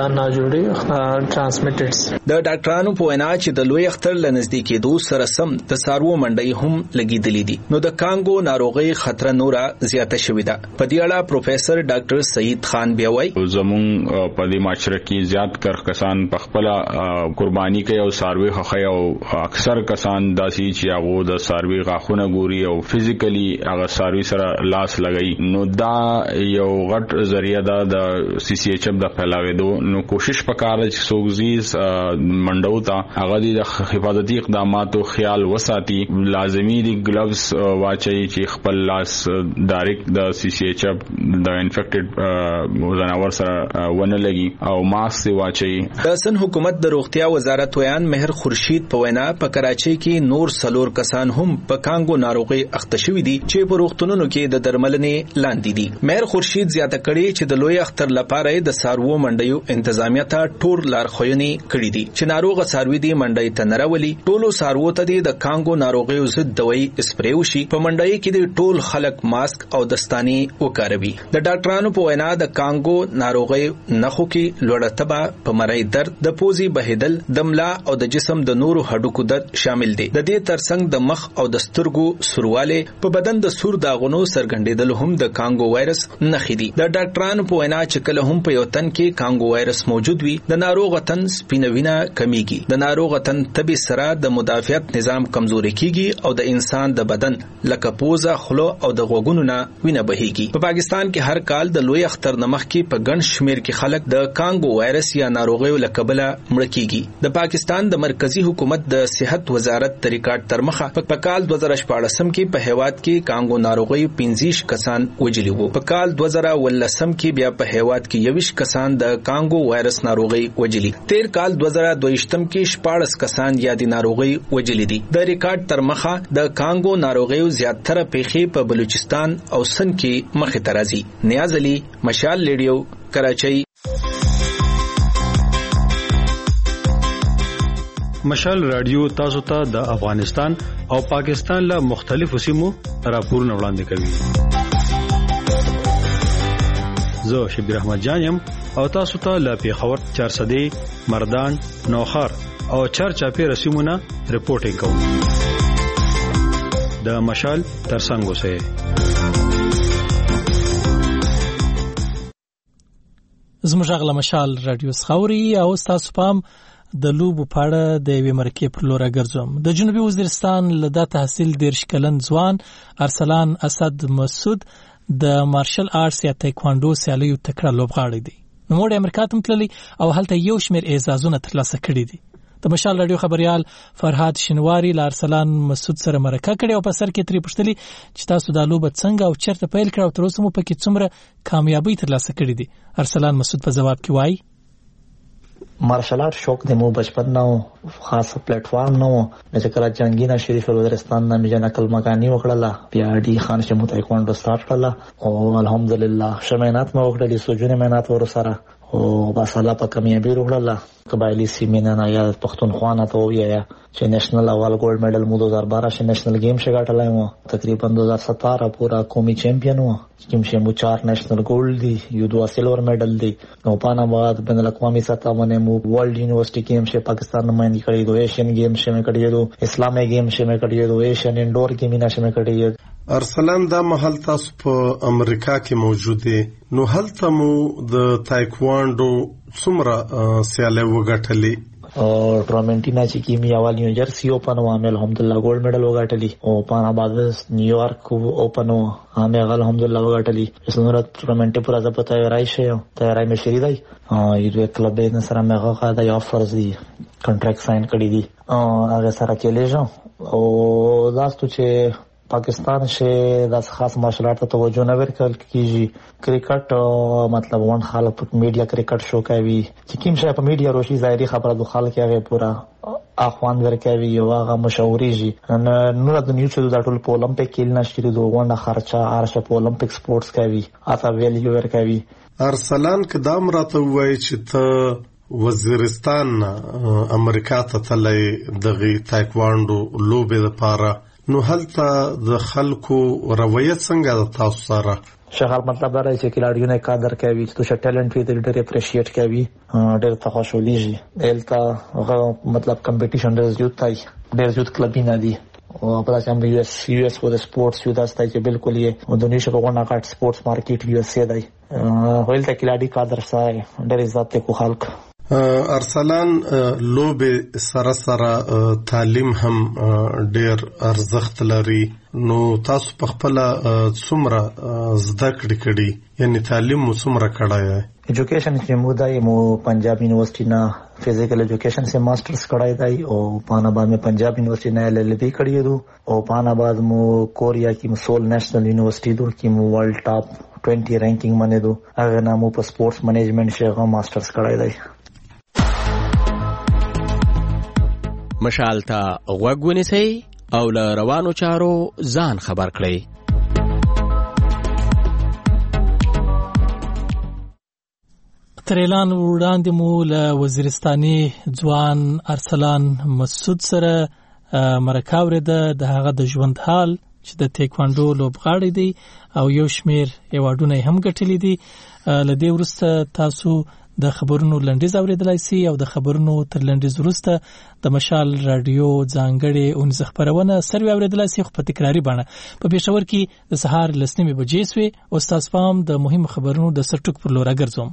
ناجوړي ټرانسمیټډز. د ډاکټرانو په وینا چې د لوی اختر لنزدیکې دوه سره سم د سارو منډي هم لګیدلې دي. نو د کانګو ناروغي خطر نورا زیاته شوې ده. په دې اړه پروفیسور ډاکټر سعید خان بیا وایي زمون په دې معاشره کې زیات کر کسان په خپل قرباني کوي او ساروي خخي او اکثر کسان داسي چې هغه د ساروي غاخونه ګوري او فزیکلی هغه ساروي سره لاس لګي نو دا یو غټ ذریعہ ده د سی سی ایچ اف د پھیلاوېدو. نو کوشش وکړه چې سوګزیز منډو ته هغه د حفاظتي اقداماتو خیال وساتي. لازمي دي ګلوز واچي چې خپل لاس ډایرکټ د سی سی ایچ اف د انفیکټډ ځناور سره ونه لګي او ماسک واچي. د سن حکومت د روغتیا وزارت ویان مهر خورشید په وینا په کراچۍ کې نور 4 کسان هم په کانګو ناروغي اخته شوي دي چې په روغتونونو کې د درملنې لاندې دي. مهر خورشید زیاته کړي چې د لوی اختر لپاره د سارو منډیو انتظامیه ته ټول لارښوونې کړې دي چې ناروغ ساروي دي منډي ته نراولي. ټولو سارو ته د کانګو ناروغیو ضد دوايي اسپری وشي. په منډي کې د ټول خلک ماسک او دستانی وکاروي. د ډاکټرانو په وینا د کانګو ناروغي نخو کې لوړه تبه، په مرۍ درد، د پوزي بهیدل، د ملا او د جسم د نورو هډوکو درد شامل دي. د دې ترڅنګ د مخ او د سترګو سورواله، په بدن د سور داغونو سرګندېدل هم د کانګو وایرس نخې دي. د ډاکټرانو په وینا چې کله هم په یو تن کې کانګو وایرس موجود وي، د ناروغ تن سپینوینه کمیږي. د ناروغ تن تبي سره د مدافعت نظام کمزوري کیږي او د انسان د بدن لکه پوزه، خوله او د غوږونو نه وینه بهيږي. په پاکستان کې هر کال د لوی اختر نمخ کې په ګڼ شمیر کې خلک د کانګو وایرس یا ناروغیو له کبله مړه کیږي. د پاکستان د مرکزی حکومت د صحت وزارت د ریکارډ تر مخه په کال 2014 کې په هیواد کې کانګو ناروغي 15 کسان وجلی وو. په کال 2013 کې بیا په هیواد کې 21 کسان د کانګو وایرس ناروغي وجلی. تیر کال 2022 کې 14 کسان یادې ناروغي وجلی دي. د ریکارډ تر مخه د کانګو ناروغیو زیاتره پیښې په بلوچستان او سند کې مخې ته راځي. نیاز علي، مشال ریډیو، کراچۍ. مشال رادیو تاسو ته د افغانستان او پاکستان له مختلفو سیمو راپورونه وړاندې کوي. زه شبیر احمد جان یم او تاسو ته له پیښور، چارسدې، مردان، نوخار او چارچاپی رسیمونه رپورټینګ کوم. د مشال ترڅنګ اوسئ. زموږ غلا مشال رادیو خاوري او تاسو پام د لوبو پاړه د یوې مرکې پر لور ګرځوم. د جنوبي وزیرستان له تحصیل 13 کلن ځوان ارسلان اسد مسعود د مارشل آرټس یا تایکواندو سیالیو تکړه لوبغاړی دی. نو موږ امریکا ته تللی او هلته یو شمېر اعزازونه ترلاسه کړي دي. د مشال رادیو خبريال فرهاد شنواری ل ارسلان مسعود سره مرکه کړي او په سر کې تری پښتلي چې تاسو د لوبه څنګه او چیرته پیل کړو او تر اوسه مو پکې څومره کامیابی ترلاسه کړي دي. ارسلان مسعود په جواب کې وایي مارشل آرټ شوق د مو بچپن نو خاص پلیټ فارم نو چې کله جنگینا شریف وزیرستان نه میجا نقل مکانی وکړه بیا ډي خان شمو تایکواندو سٹارټ کړه او الحمدلله شمینات مو وکړه سوجونه مینات ور سره او بس الله په کامیابی وکړه. قبایلی سیمینه نه یا پښتونخوا نه ته ویا چې نېشنل اول ګولډ میډل مو 2012 شه نېشنل گیم شه ګټلای مو تقریبا 2017 پورا قومي چیمپیون و کوم شه مو 4 نېشنل ګولډ دي یو 2 سیلور میډل دي. نو پانا بعد بین الاقوامی سطح باندې مو ورلد یونیورسيټي گیم شه پاکستان نمائندگی کړی دو ایشین گیم شه مې کړی دو اسلامي گیم شه مې کړی دو ایشین انډور گیم نه شه مې کړی. ارسلان دا محل تاسو په امریکا کې موجود دي نو هلته مو د تایکواندو څومره سیاله وګټلې او ټورنمنټ نه چې کیمی اول نیو جرسی اوپن و عامل الحمدلله ګولډ میډل وګټلی او پانا بعد نیویارک اوپن و عامل الحمدلله وګټلی. اسنور ټورنمنټ پورا ځپته تیاری شه تیاری مې شری دی یو کلب نه سره مې غوښه د افرز دی کنټراکټ ساين کړی دی هغه سره کېلې او لاستو چې پاکستان شه د خاص مارشل آرټ ته توجه نه ورکړل کیږي. کرکټ مطلب ون خلک په میډیا کرکټ شو کوي چې کوم شي په میډیا روشي ظاهري خبره د خلک هغه پورا اخوان ورکوي او هغه مشوريږي نو د نیو چې د ټول په اولمپیک کې نشي د غونډه خرچه ارشه په اولمپیک سپورتس کوي اته ویلیو ورکوي. ارسلان کدام راته وای چې ته وزیرستان امریکا ته تللی دغه تایکواندو لوبه لپاره نو هلته د خلکو رویت څنګه د تاسو سره شغال مطلب راځي چې کلاډیونه قدر کوي چې تو ټیلنټ وی ډېر اپریشیټ کوي ډېر ته خوشحاليږي دلته مطلب کمپټیشن ډېر زیات دی ډېر زیات کلبونه دي او په تاسو یو اس فور سپورتس یو داسته چې بالکل یې د نشه په غونډه کاټ سپورتس مارکیټ یو اس دی ولته کلاډي قدر سره ډېر عزت کو خلک ارسلان لوبه سره تعلیم هم ډیر ارزښت لري. نو تاسو په خپل څومره زده کړی یعنی تعلیم مو څومره کړای؟ एजुकेशन چې مو دای مو پنجاب یونیورسيټي نه فزیکل ایجوکیشن سے ماسٹرز کړای دی او پاناباد میں پنجاب یونیورسيټي نه LLB کړی دو او پاناباد مو کوریا کی مسول نیشنل یونیورسيټي دو کی مو ورلد ټاپ 20 رینکینګ باندې دو هغه نامو په سپورتس مینجمنٹ شغه ماسٹرز کړای دی. مشال ته غوږ ونیسئ او له روانو چارو ځان خبر کړئ. تر اعلان وړاندې مو له وزیرستاني ځوان ارسلان مسعود سره مرکه اورېده د هغه د ژوند حال چې د تایکوانډو لوبغاړی دی او یو شمیر ایوارډونه هم ګټلي دي. له دې وروسته تاسو د خبرونو لنډیز اوریدلای شئ او د خبرونو تر لنډیز وروسته د مشال رادیو ځانګړې اونیز خبرونه سروي اوریدلای شئ په تکراری بڼه. په پېښور کې د سهار 9:00 بجې سوې او تاسو پام د مهم خبرونو د سرټک پر لور راګرځوم.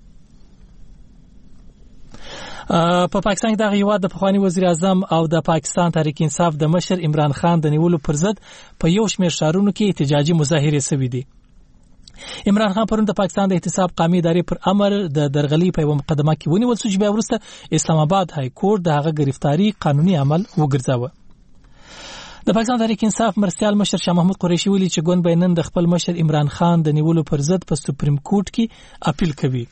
په پاکستان کې د هیواد د پخوانی وزیر اعظم او د پاکستان تحریک انصاف د مشر عمران خان د نیولو پر ضد په یو شمېر ښارونو کې احتجاجي مظاهرې شوې دي. عمران خان پرون د پاکستان د احتساب قومي ادارې پر امر د درغلي په یو مقدمه کې ونیول شو چې بیا وروسته اسلام آباد های کورټ د هغه گرفتاری قانوني عمل وګرځاوه. د پاکستان تحریک انصاف مرستیال مشر شاه محمود قریشي ویلي چې ګوند به نن د خپل مشر عمران خان د نیولو پر ضد په سپریم کورټ کې اپیل کوي.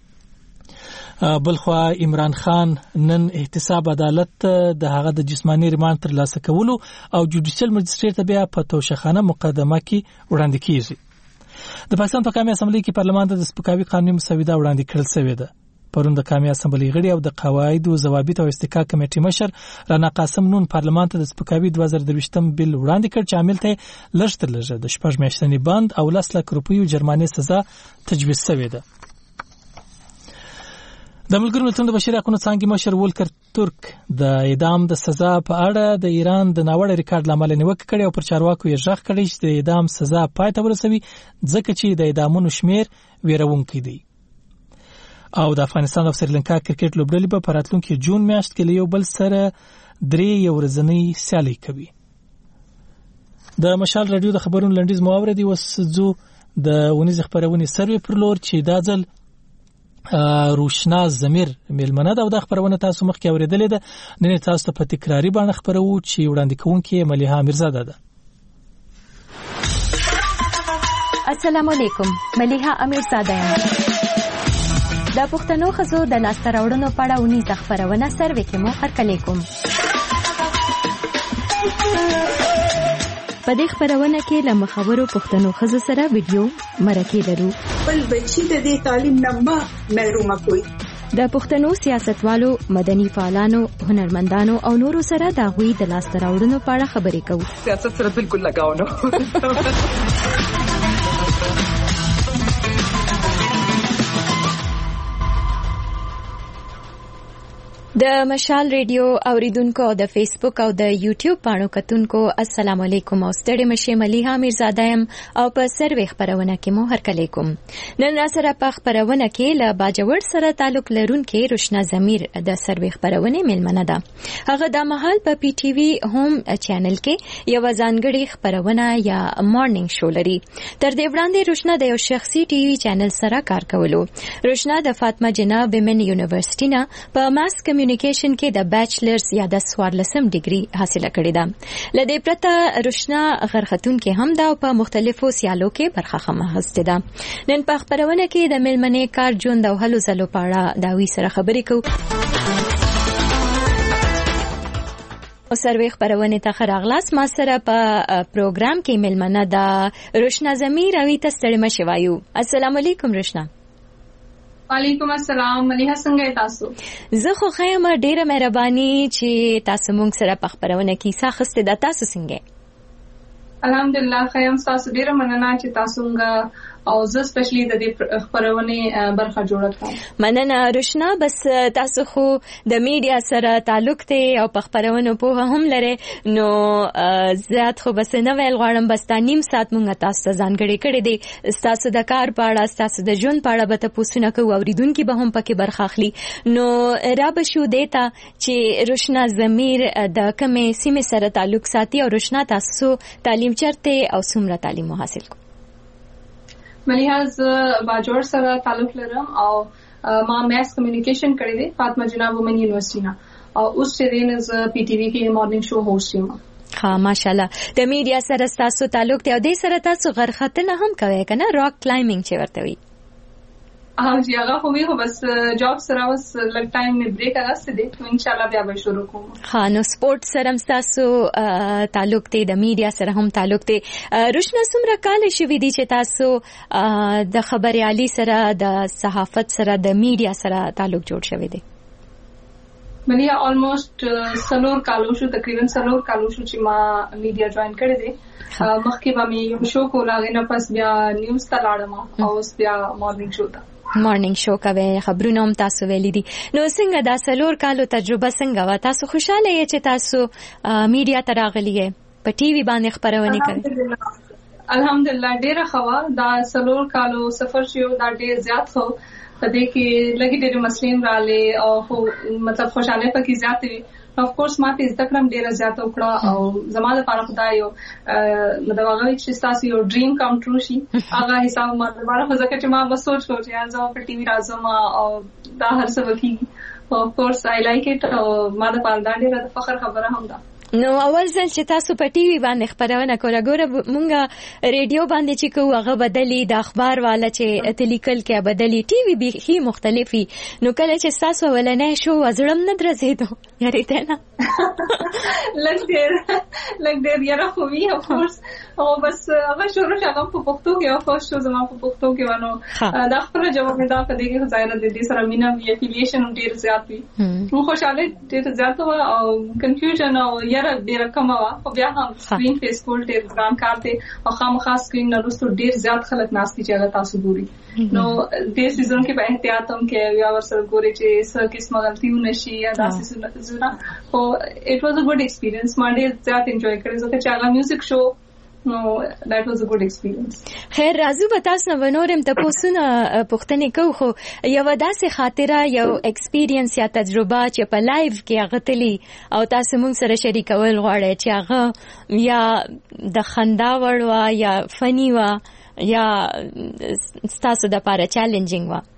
بلخوا عمران خان نن احتساب عدالت د هغه د جسمانی ریماند تر لاسه کولو او جوډیشل مجستریټ بیا په توشخانه مقدمه کې وړاندې کیږي. د پاکستان په قومي اسمبلی کې پارلمان ته د سپکاوي قانوني مسوده وړاندې کړل شوې ده. پرون د قومي اسمبلی غړي او د قواعد او ضوابط او استحقاق کمیټې مشر رانا قاسم نون پارلمان ته د سپکاوي 2023 بل وړاندې کړ چې عامل ته لږ تر لږه د 6 میاشتنی بند او 10 لک روپیو جرمانه سزا تجویز شوې ده. د ملګرو ملتونو د بشري حقوقو څانګې مشر ولکر ترک د اعدام د سزا په اړه د ایران د ناوړه ریکارډ لامل نیوکه کړې او پر چارواکو یې ژغ کړی چې د اعدام سزا پای ته ورسوي ځکه چې د اعدامونو شمیر ویرونکي دی. او د افغانستان او سریلانکا کرکټ لوبډلې په راتلونکي جون میاشت کې له یو بل سره 3 ورځنۍ سیالي کوي. د مشال رادیو د خبرونو لنډیز مو اوریدي وسځو د ونیز خبرونه سروي پر لور چې دا ځل روشنا زمیر ملمنه دا د خبرونه تاسو مخکې اوریدلې ده. نن تاسو ته په تکراری باندې خبرو چې وړاندې کوونکې مليحه میرزاده ده. السلام علیکم، مليحه امیرزاده یم. د پښتنو ښځو د لاسته راوړنو په اړه ونیز خبرونه سروي کې مو هرکلی کوم. په دې خبرونه کې له مخاورو پښتنو ښځو سره ویډیو مرکې لرو. بل بچی د دې تعلیم نه محروم کوي. د پښتنو سیاستوالو، مدني فعالانو، هنرمندانو او نورو سره د هغوی د لاسته راوړنو په اړه خبرې کوو. سیاست سره بالکل لګاو نه. د مشال ریډیو اوریدونکو او د فیسبوک او د یوټیوب پاڼو کتونکو السلام علیکم او ستړي مشه مليحه میرزاده یم او په سروي خبرونه کې مو هرکلی کوم. نن را سره په خبرونه کې له باجوړ سره تعلق لرونکي روشنا زمیر د سروي خبرونه ملمنه ده. هغه د محل په پی ټی وی هوم چینل کې یو ځانګړي خبرونه یا مارنینګ شو لري. تر دې وړاندې روشنا د یو شخصي ټي وی چینل سره کار کولو. روشنا د فاطمه جناب ویمن یونیورسيټي نه په ماس کمیونیکیشن کې د بیچلرز یا د 14 ډیګري حاصله کړې ده. لدې پرته روشنا غرختون کې هم دا په مختلفو سیالو کې برخه اخیستې ده. نن په خبرونه کې د ملمنې کار ژوند او هلو ځلو په اړه دا وی سره خبرې کوو. او سروي خبرونه ته خراغلاس ما سره په پروګرام کې ملمنه ده روشنا زمیر او تاسو مشه وایو. السلام علیکم روشنا. وعلیکم السلام، مليحه څنګه تاسو؟ زه خو خیمه ډیره مهرباني چې تاسو مونږ سره په خبرونه کې ساخسته د تاسو څنګه؟ الحمدلله خیم تاسو ډیره مننه چې تاسو موږ او زه سپیشلی د دې خبرونه برخه جوړه کړم. مننه روشنا. بس تاسو خو د میډیا سره تعلق ته او په خبرونو په هم لري نو زیات خو بس نه ویل غواړم بس تا نیم ساعت مونږ تاسو ته ځانګړي کړی دی تاسو د کار په اړه تاسو د ژوند په اړه به تاسو نه کوو اوریدونکو به هم پکې برخه اخلي. نو را به شو دیتا چې روشنا زمیر د کومې سیمې سره تعلق ساتي او روشنا تاسو تعلیم چرته او څومره تعلیم حاصل کو؟ ملیحاز باجوړ سره تعلق لرم او ما میس کمیونیکیشن کړی دی فاطمه جناب وومن یونیورسيټي نه او اوس چې دین از پی ټی وی کې مارنینګ شو هوست یم. ها ماشاءالله. د میډیا سره تاسو تعلق ته او د سره تاسو غرختنه هم کوي کنه راک کلایمبینګ چې ورته وي؟ جی هغه خو می خو بس جاب سره اوس لږ ټایم می بریک راغسته دي نو ان شاء الله بیا به شروع کوم. ها نو سپورت سره تاسو تعلق ته د میډیا سره هم تعلق ته روشنا څومره کال شوی دی چې تاسو د خبريالي سره د صحافت سره د میډیا سره تعلق جوړ شوی دی؟ ملیا آلموست سلور کالو شو تقریبا سلور کالو شو چې ما میډیا جوائن کړی دی. مخکې به می یو شو کو لاغې نه پس بیا نیوز ته لاړم او اوس بیا مارنینګ شو ته مارنینګ شو کوي خبرونه هم تاسو ویلي دي. نو څنګه دا سلور کالو تجربه څنګه و؟ تاسو خوشاله یې چې تاسو میډیا ته راغلی یې په ټي وي باندې خبرونه کوي؟ الحمدلله ډیره ښه دا سلور کالو سفر شو دا ډیر زیات خو پدې کې لګي ډېر مسلې رااله او خو مطلب خوشاله پکې زیات وي. اف کورس ما ته زده کړم ډیره زیات وکړه او زما لپاره خدای یو مطلب هغه چې تاسو یو ډریم کم ټرو شي هغه حساب ما لپاره خو ځکه چې ما بس سوچ کوم چې زه په ټي وي راځم او دا هر څه وکړي او اف کورس آی لایک اټ او ما لپاره دا ډیره د فخر خبره هم ده. نو اول ځل چې تاسو په ټي وي باندې خبرونه کوله ګوره مونږه ریډیو باندې چې کوو هغه بدلی د اخبار والا چې تلیکل کې بدلی ټي وي به مختلفي نو کله چې تاسو ولنې شو وزړم نه درځېدو یاري ته نه لګ ډېر یاره خو وی اف کورس او بس هغه شروع هغه په پښتو کې او خو شو زما په پښتو کې ونه دا خپل جواب دا کړی چې ځای نه د دې سره مینا وی افیلیشن ډېر زیات وي نو خوشاله ډېر زیات و او کنفیوژن او ډیر کم وا خو بیا هم سکرین فیس کول ډیر ګران کار دی او خامخا سکرین نه رسو ډیر زیات خلک ناشتي چې هغه تاسو ګوري نو دې سيزون کې په احتیاط هم کې یا ورسره ګوري چې څه قسمه غلطیونه شي یا داسې زونه خو it was a good experience ما ډیر زیات انجوای کړی ځکه چې هغه میوزیک شو نو that was a good experience. خیر راځو به تاسو نو نورم ته پوښتنه پوښتنه کوو خو یو داسې خاطره یو ایکسپیرینس یا تجربه چې په لایو کې هغه تلی او تاسو موږ سره شریکول غواړئ چې هغه یا د خندا وړ وا یا فنی وا یا تاسو د لپاره چیلنجینګ وا؟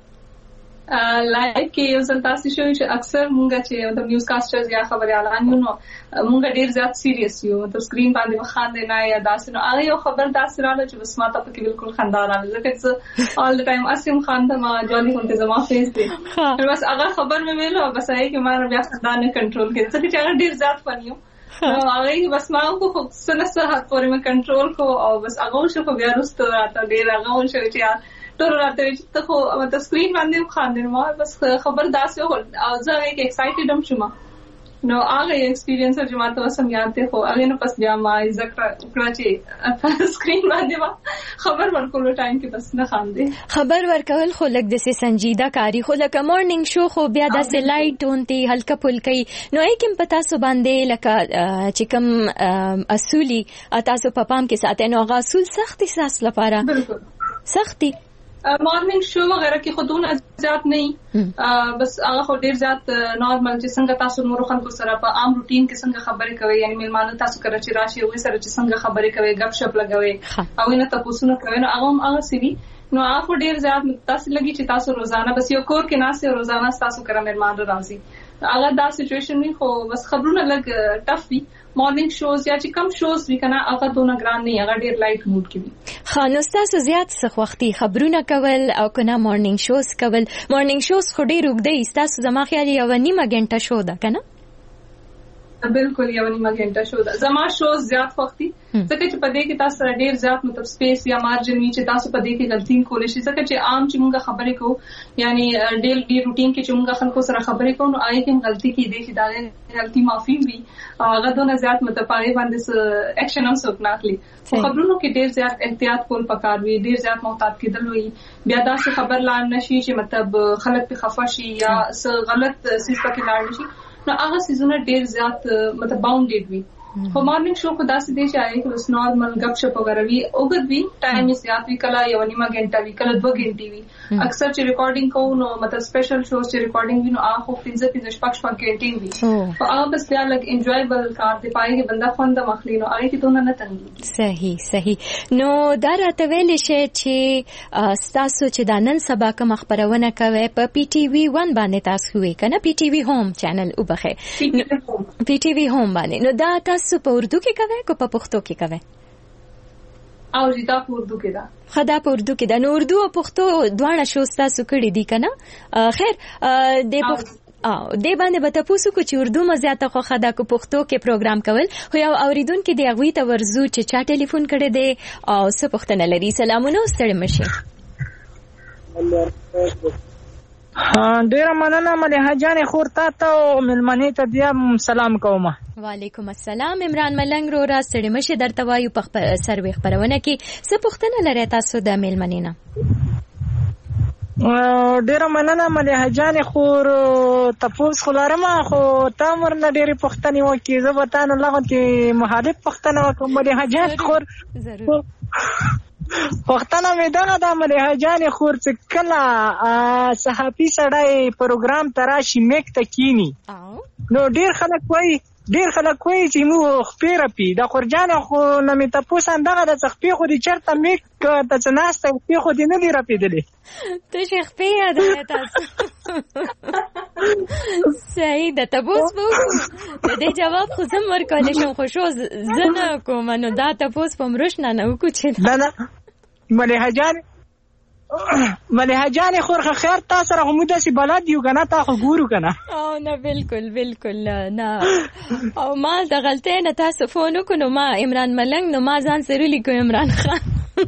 لایو کې یو ځل تاسو شوی چې اکثر مونږ چې د نیوز کاسټرز یا خبريالان نو مونږ ډیر زیات سیریس یو مطلب سکرین باندې وخاندې نه یا داسې نو هغه یو خبر تاسو رااله چې بس ما ته پکې بالکل خندا رااله ځکه all the time اسیم خاندم جالي کوم ته زما فیس دی بس هغه خبر مې ویلو بس هغه کې ما بیا خندا نه کنټرول کړ ځکه چې هغه ډیر زیات فنیو هغه بس ما کو سنسه حد پورې مې کنټرول کو او بس هغه شو په بیا رسته راته ډیر هغه شو چې ټول راته چې ته خو مطلب سکرین باندې خاندل ما بس خبر داسې او زه هیڅ ایکسایټډ هم شوم نو هغه ایکسپیرینس چې ما ته سم یاد ته خو هغه نو پس بیا ما ذکر وکړه چې سکرین باندې ما خبر ورکول ټایم کې بس نه خاندې خبر ورکول خو لګ د سي سنجیده کاری خو لکه مارنینګ شو خو بیا د لایټ اونتي هلکه پلکې نو یې کوم پتا سو باندې لکه چې کوم اصولي تاسو په پام کې ساتئ نو هغه اصول سختي ساس لپاره بالکل سختي مارنینګ شو وغیرہ کې خودونه زیات نه بس هغه خو ډیر زیات نارمل چې څنګه تاسو نور خلکو سره په عام روټین کې څنګه خبرې کوي یعنی مېلمانه تاسو کړه چې راشي وې سره چې څنګه خبرې کوي غپ شپ لګوي او نه تاسو نه کوي نو هغه سوي نو هغه ډیر زیات تاسو لګي چې تاسو روزانه بس یو کور کې ناسته روزانه تاسو کړه مېلمانه راځي هغه دا سچويشن وي خو بس خبرونه لګ ټف وي مارنینګ شوز یا چې کم شوز وی کنه هغه دونه ګران نه هغه ډیر لایټ موډ کې وي خانو تاسو زیات څه وختي خبرونه کول او کنه مارنینګ شوز کول مارنینګ شوز خو ډیر وګدي تاسو زما خیال یو نیمه غنټه شو ده کنه بالکل یو نیمه غنټه شو ده. زما شو زیات وختي ځکه چې په دې کې تاسو سره ډیر زیات مطلب سپیس یا مارجن وی چې تاسو په دې کې غلطي کولای شئ ځکه چې عام چې موږ خبرې کوو یعنی ډیلی روټین کې چې موږ خلکو سره خبرې کوو نو آی کې غلطي کې دي چې دا غلطي معافي وي هغه دونه زیات مطلب پاره باندې اکشن هم څوک نه اخلي. خبرونو کې ډیر زیات احتیاط کول پکار وي، ډیر زیات محتاط کېدل وي، بیا دا څه خبر لاړ نشي چې مطلب خلک په خفه شي یا څه غلط سیس پکې لاړ نشي نو هغه سيزونه ډیر زیات مطلب باونډډ وي. خو مارنینګ شو خو داسې دی چې آی کې نارمل غپ شپ وغیرہ وی اوګد وی ټایم یې زیات وی کله یو نیمه غنټه وی کله 2 غنټې وی. اکثر چې ریکارډینګ کوو نو مطلب سپیشل شوز چې ریکارډینګ وی نو هغه 15 شپږ غنټې وی او هغه بس بیا لګ انجوایبل کار دی پای کې بندا خوند مخلي نو هغه کې دونه نه تنګي. صحیح نو دا راته ویل شي چې تاسو چې د نن سبا کوم خبرونه کوي په پی ټی وی 1 باندې تاسو وی کنه پی ټی وی هوم چینل وبخه پی ټی وی هوم باندې نو دا تاسو په اردو کې کوي کو په پښتو کې کوي؟ او دا په اردو کې ده. خدا په اردو کې ده. نو اردو او پښتو دواړه شو تاسو کړی دي کنه؟ خیر د باندې به تاسو کو چې اردو مزياته خو خدا کو پښتو کې پروګرام کول خو یو اوریدونکو دی غوي ته ورزو چې چا ټلیفون کړي دی او څه پښتنه لري. سلامونه ستړي مشه. ډیره مننه مليحه جان خور ته او ملمنې ته بیا سلام کوم. وعلیکم السلام. عمران ملنګ رو را ستړي مشه درته وایو په سروي خبرونه کې څه پښتنه لري تاسو د ملمنې نه؟ ډیره مننه مليحه جان خور تاسو خلارم خو تامر نه ډیره پښتني وکي زه به تاسو لغتي مخالف پښتنه وکم مليحه جان خور ضرور پښتنه مې دغه د مليحه جان خور چې کله صحافي سړی پروګرام تراشي میک تکینی نو ډیر خلک وایي چې مو خپېره پی د خورجان خو نه مې تاسو اندغه د خپې خو دي چرته میک ته څناسته خپې خو دي نه دی راپېدلې ته خپې ده تاسو صحیح ده. تاسو د دې جواب خو زم ورکول شم خو شو زنه کوم نو دا تاسو په مرشنه نه وکړو چې نه مليحه جان خور خیر تاسو سره هم داسې بلد یو کنه تاسو ګورو کنه او نه بالکل نه او ما د غلطۍ نه تاسو فون وکړو ما عمران ملنګ نو ما ځان سره لیکو عمران خان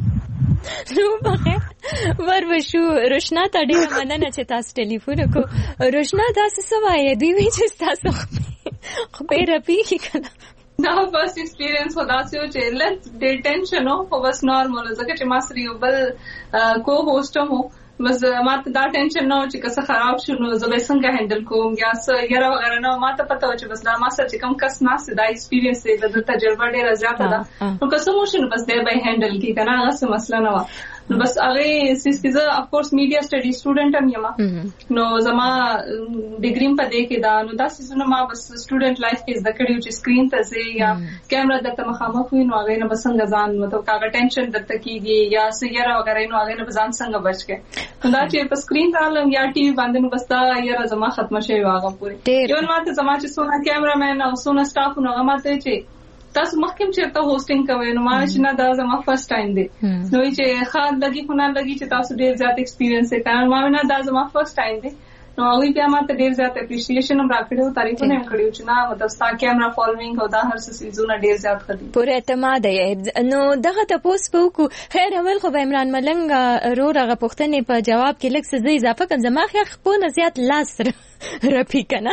نو بخیر ورشو روشنا ته ډیره مننه چې تاسو ټلیفون وکړو. روشنا تاسو سوای دی وی چې تاسو خبره پیږي کنه دا بس ایکسپیرینس خدا سه چې لټ ډې ټینشن او بس نارمل ځکه چې ما سره یو بل کو هوست مو بس ما ته دا ټینشن نو چې څه خراب شونه زه به څنګه هندل کوم یا څه یاره وغیرہ نو ما ته پته و چې بس دا ما سره چې کم کس نه سي دا ایکسپیرینس دی د تجربه ډیره زیاته ده نو که څه مو شنو بس دی به هندل کی کنه هغه څه مسله نه و بس هغه سیسه اف کورس میډیا سټډي سټوډنټ هم یم نو زما ډیګریم په دې کې دا نو دا سيزونه ما بس سټوډنټ لایف کې زده کړیو چې سکرین ته زی یا کیمرا دته مخامخ وي نو هغه نه بسنګ ځان مطلب کاغه ټینشن درته کیږي یا سیاره وغیرہ نو هغه نه ځان څنګه بچ کې دا چې په سکرین تعلم یا ټي وي باندې نو بس دا یاره زما ختمه شي واغه پوره یو ماته زما چې سونه کیمرامین او سونه سټاف نو هغه ماته چې تاسو مخکې چیرته هوسټینګ کوئ نو ما چې نه دا زما فرست ټایم دی نو چې خاص لګي خو نه لګي چې تاسو ډیر زیات ایکسپیرینس یې کړل ما نه دا زما فرست ټایم دی نو هغه بیا ما ته ډیر زیات اپریشیشن هم راکړو تعریفونه هم کړیو چې نه مطلب ستا کیمرا فالوینګ او دا هر څه سيزونه ډیر زیات خدي پوره اعتماد یې نو دغه تاسو په کو خیر اول خو عمران ملنګ روغه پښتنې په جواب کې لکه څه اضافه کړم زما خو نه زیات لاس رپی کنه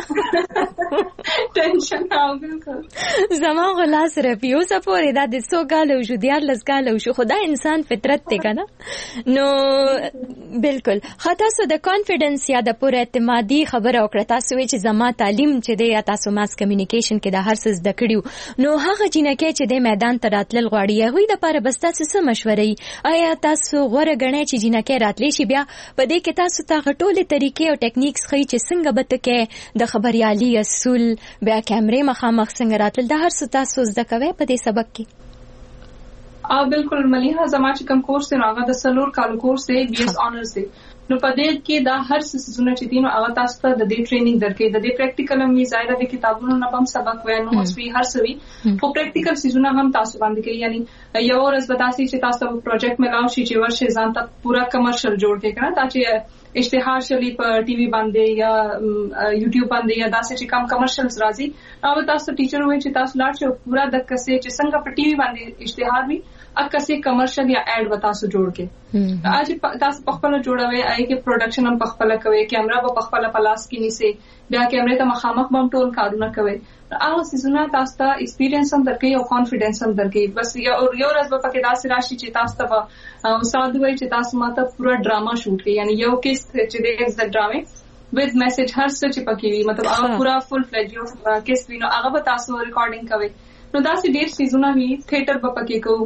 ټینشن او بالکل زما غلاس رپی او سپورې دا د سو غاله شو دیار لس غاله شو خدای انسان فطرت ته کنه نو بالکل خاطر سو د کانفیډنس یا د پوره اعتمادي خبره وکړه تاسو چې زما تعلیم چې دی یا تاسو ماس کمیونیکیشن کې د هر څه زده کړیو نو هغه جنکه چې د میدان ته راتلل غواړي هغه د لپاره بس تاسو څه مشورې آیا تاسو غوړه غنئ چې جنکه راتلی شي بیا په دې کې تاسو ته غټولې طریقې او ټیکنیکس خي چې څنګه بته کې د خبريالي اصول بیا کیمرې مخامخ څنګه راتل د هر څه تاسو زده کوي په دې سبق کې بالکل مليحه زما چې کوم کورس دی هغه د سلور کال کورس دی بي اس آنرز دی نو په دې کې دا هر څه سونه چې دینو هغه تاسو ته د دې ټریننګ درکې د دې پریکټیکل هم ظاهر د کتابونو نه هم سبق وای نو اوسوي هر څه وي خو پریکټیکل سيزونه هم تاسو باندې کوي یعنی یو ورځ بداسي چې تاسو په پروجیکټ ملاو شي چې ورشه ځان ته پورا کمرشل جوړ کې کړه تاکي اشتهار شلی په ټي وي باندې یا یوټیوب باندې یا داسې چې کم کمرشلز راځي او تاسو ټیچر وای چې تاسو لاړ شئ پورا د کسې چې څنګه په ټي وي باندې اشتهار وي اکه سي کمرشل یا اډ وتا سو جوړ کې اج تاسو په خپل جوړوي آی کې پروډکشن هم په خپل کوي کیمرا په خپل پلاس کې نيسي بیا کیمرې ته مخامخ بم ټول کارونه کوي هغه سيزونه تاسو ته ایکسپیرینس هم درکې او کانفیډنس هم درکې بس یو ورځ په کې داسې راشي چې تاسو ته استاد وایي چې تاسو ماته پورا ډراما شوټ کې یعنی یو کیس چې د ډرامې with message هر څه چې پکې وي مطلب هغه پورا فل فلیج یو کیس وینو هغه به تاسو ریکارډینګ کوي نو داسې ډېر سيزونه وي تھیټر په پکې کو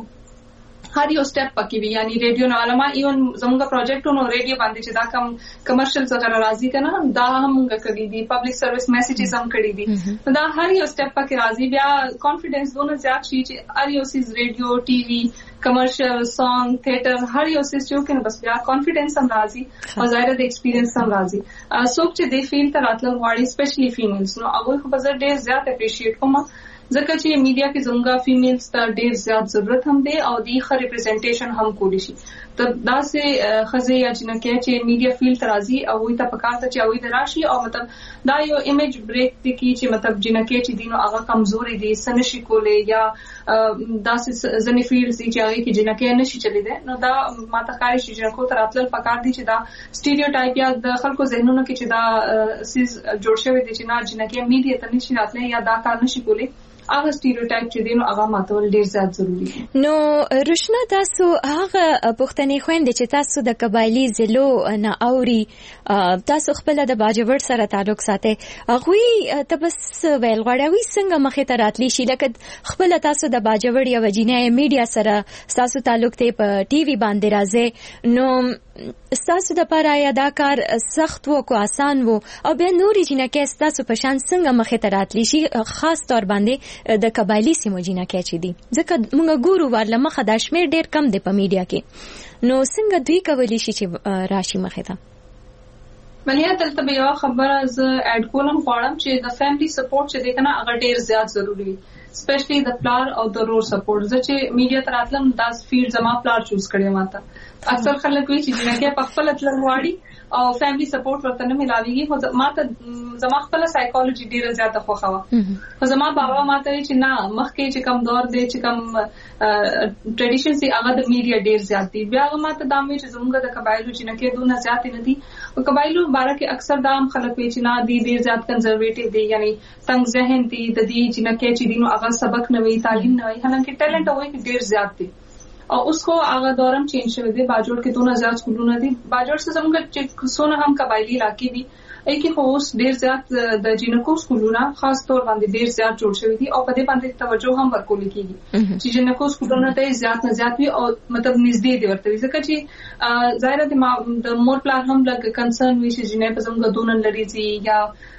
هر یو سټپ پکې وي یعنی ریډیو نو علما ایون زموږه پروجیکټونو ریډیو باندې چې دا کم کمرشلز وغیرہ راځي کنه دا هم کړي دي پبلک سرویس میسیجز هم کړي دي دا هر یو سټپ پکې راځي بیا کانفیډنس دونه زیات شي چې هر یو سیز ریډیو ټي وي کمرشل سانګ تھیټر هر یو سیز چې کنه بس بیا کانفیډنس هم راځي او ظاهر د ایکسپیرینس هم راځي څوک چې د فیلډ ته راتلل غواړي سپیشلی فیمیلز نو هغه خو په ډېر زیات اپریشیټ کوم ځکه چې میډیا کې زموږه فیمیلز ته ډېر زیات ضرورت هم دی او دی ښه ریپرزینټیشن هم کولی شي ته دا سه خزه یا جنکه چې میډیا فیلډ راځي او وي ته پکارته چې وي دراشي او مطلب دا یو ایمیج بریک دی چې مطلب جنکه چې دینو هغه کمزوري دي سنشي کولې یا دا سه ځنې فیلډز چې هغه کې جنکه نشي چلی دي نو دا ماته کاری شي جنکو تر اتل پکار دي چې دا سټیریوټایپ یا د خلکو ذهنونو کې چې دا سیز جوړ شوی دي چې نه جنکه میډیا ته نشي راتلې یا دا کار نشي کولې هغه سټیریوټایپ چې دینو هغه ماتول ډیر زیات ضروری نو روشنا تاسو هغه پښتني خويندې چې تاسو د قبایلی ضلعو نه اوري تاسو خپل د باجوړ سره تعلق ساتي هغه ته بس ویل غواړي څنګه مخه ته راتلی شي لکه خپل تاسو د باجوړ یا وجینه میډیا سره تاسو تعلق ته په ټي وي باندې راځي نو تاسو د پاره یا دا کار سخت وو کو آسان وو او بیا نوري جنکه تاسو په شان څنګه مخه ته راتلی شي خاص طور باندې د قبایلی سیمو جنکه چي دي ځکه موږ ګورو ورله مخه د شمیر ډیر کم دی په میډیا کې نو څنګه دوی کولی شي چې راشي مخه ته ملیا دلته به یو خبره از اډ کولم غواړم چې د فیملی سپورټ چې دی کنه هغه ډیر زیات ضروری وي سپیشلی د پلار او د رور سپورټ چې میډیا تر اتلم 10 فیلډ زما پلار چوز کړی ماته اکثر خلک وی چې جنکه په خپل اتل غواړي او فیملی سپورټ ورته نه ملاويږي خو ماته زما خپل سایکالوجي ډیره زیاته خوښه خو زما بابا ماته چې نه مخکې چې کم دور دی چې کم ټریډیشن سي هغه د میډیا ډیر زیات دي بیا هغه ماته دا وی چې زموږ د قبایلو چې نه کې دونه زیات نه دي او قبایلو باره کې اکثر دا خلک وی چې نه دي ډیر زیات کنزرویټیو دي یعنی تنگ ذهن دي د دې چې نه کې چې دینو هغه سبق نه وی تعلیم نه وی حالانکه ټیلنټ وای کې ډیر زیات دي او उसको هغه دورم چینج شوی دی باجوړ کې دونه زیات سکولونه دي باجوړ څخه زموږ چې څونه هم قبایلی علاقې دي ای کې خو اوس ډیر زیات د جنکو سکولونه خاص طور باندې ډیر زیات جوړ شوی دي او په دې باندې توجه هم ورکول کیږي چې جنکو سکولونه ته زیات نه زیات وي او مطلب نږدې دي ورته ځکه چې ظاهر د مور پلان هم لګ کنسرن وي چې جنې په زموږ دونه لري یا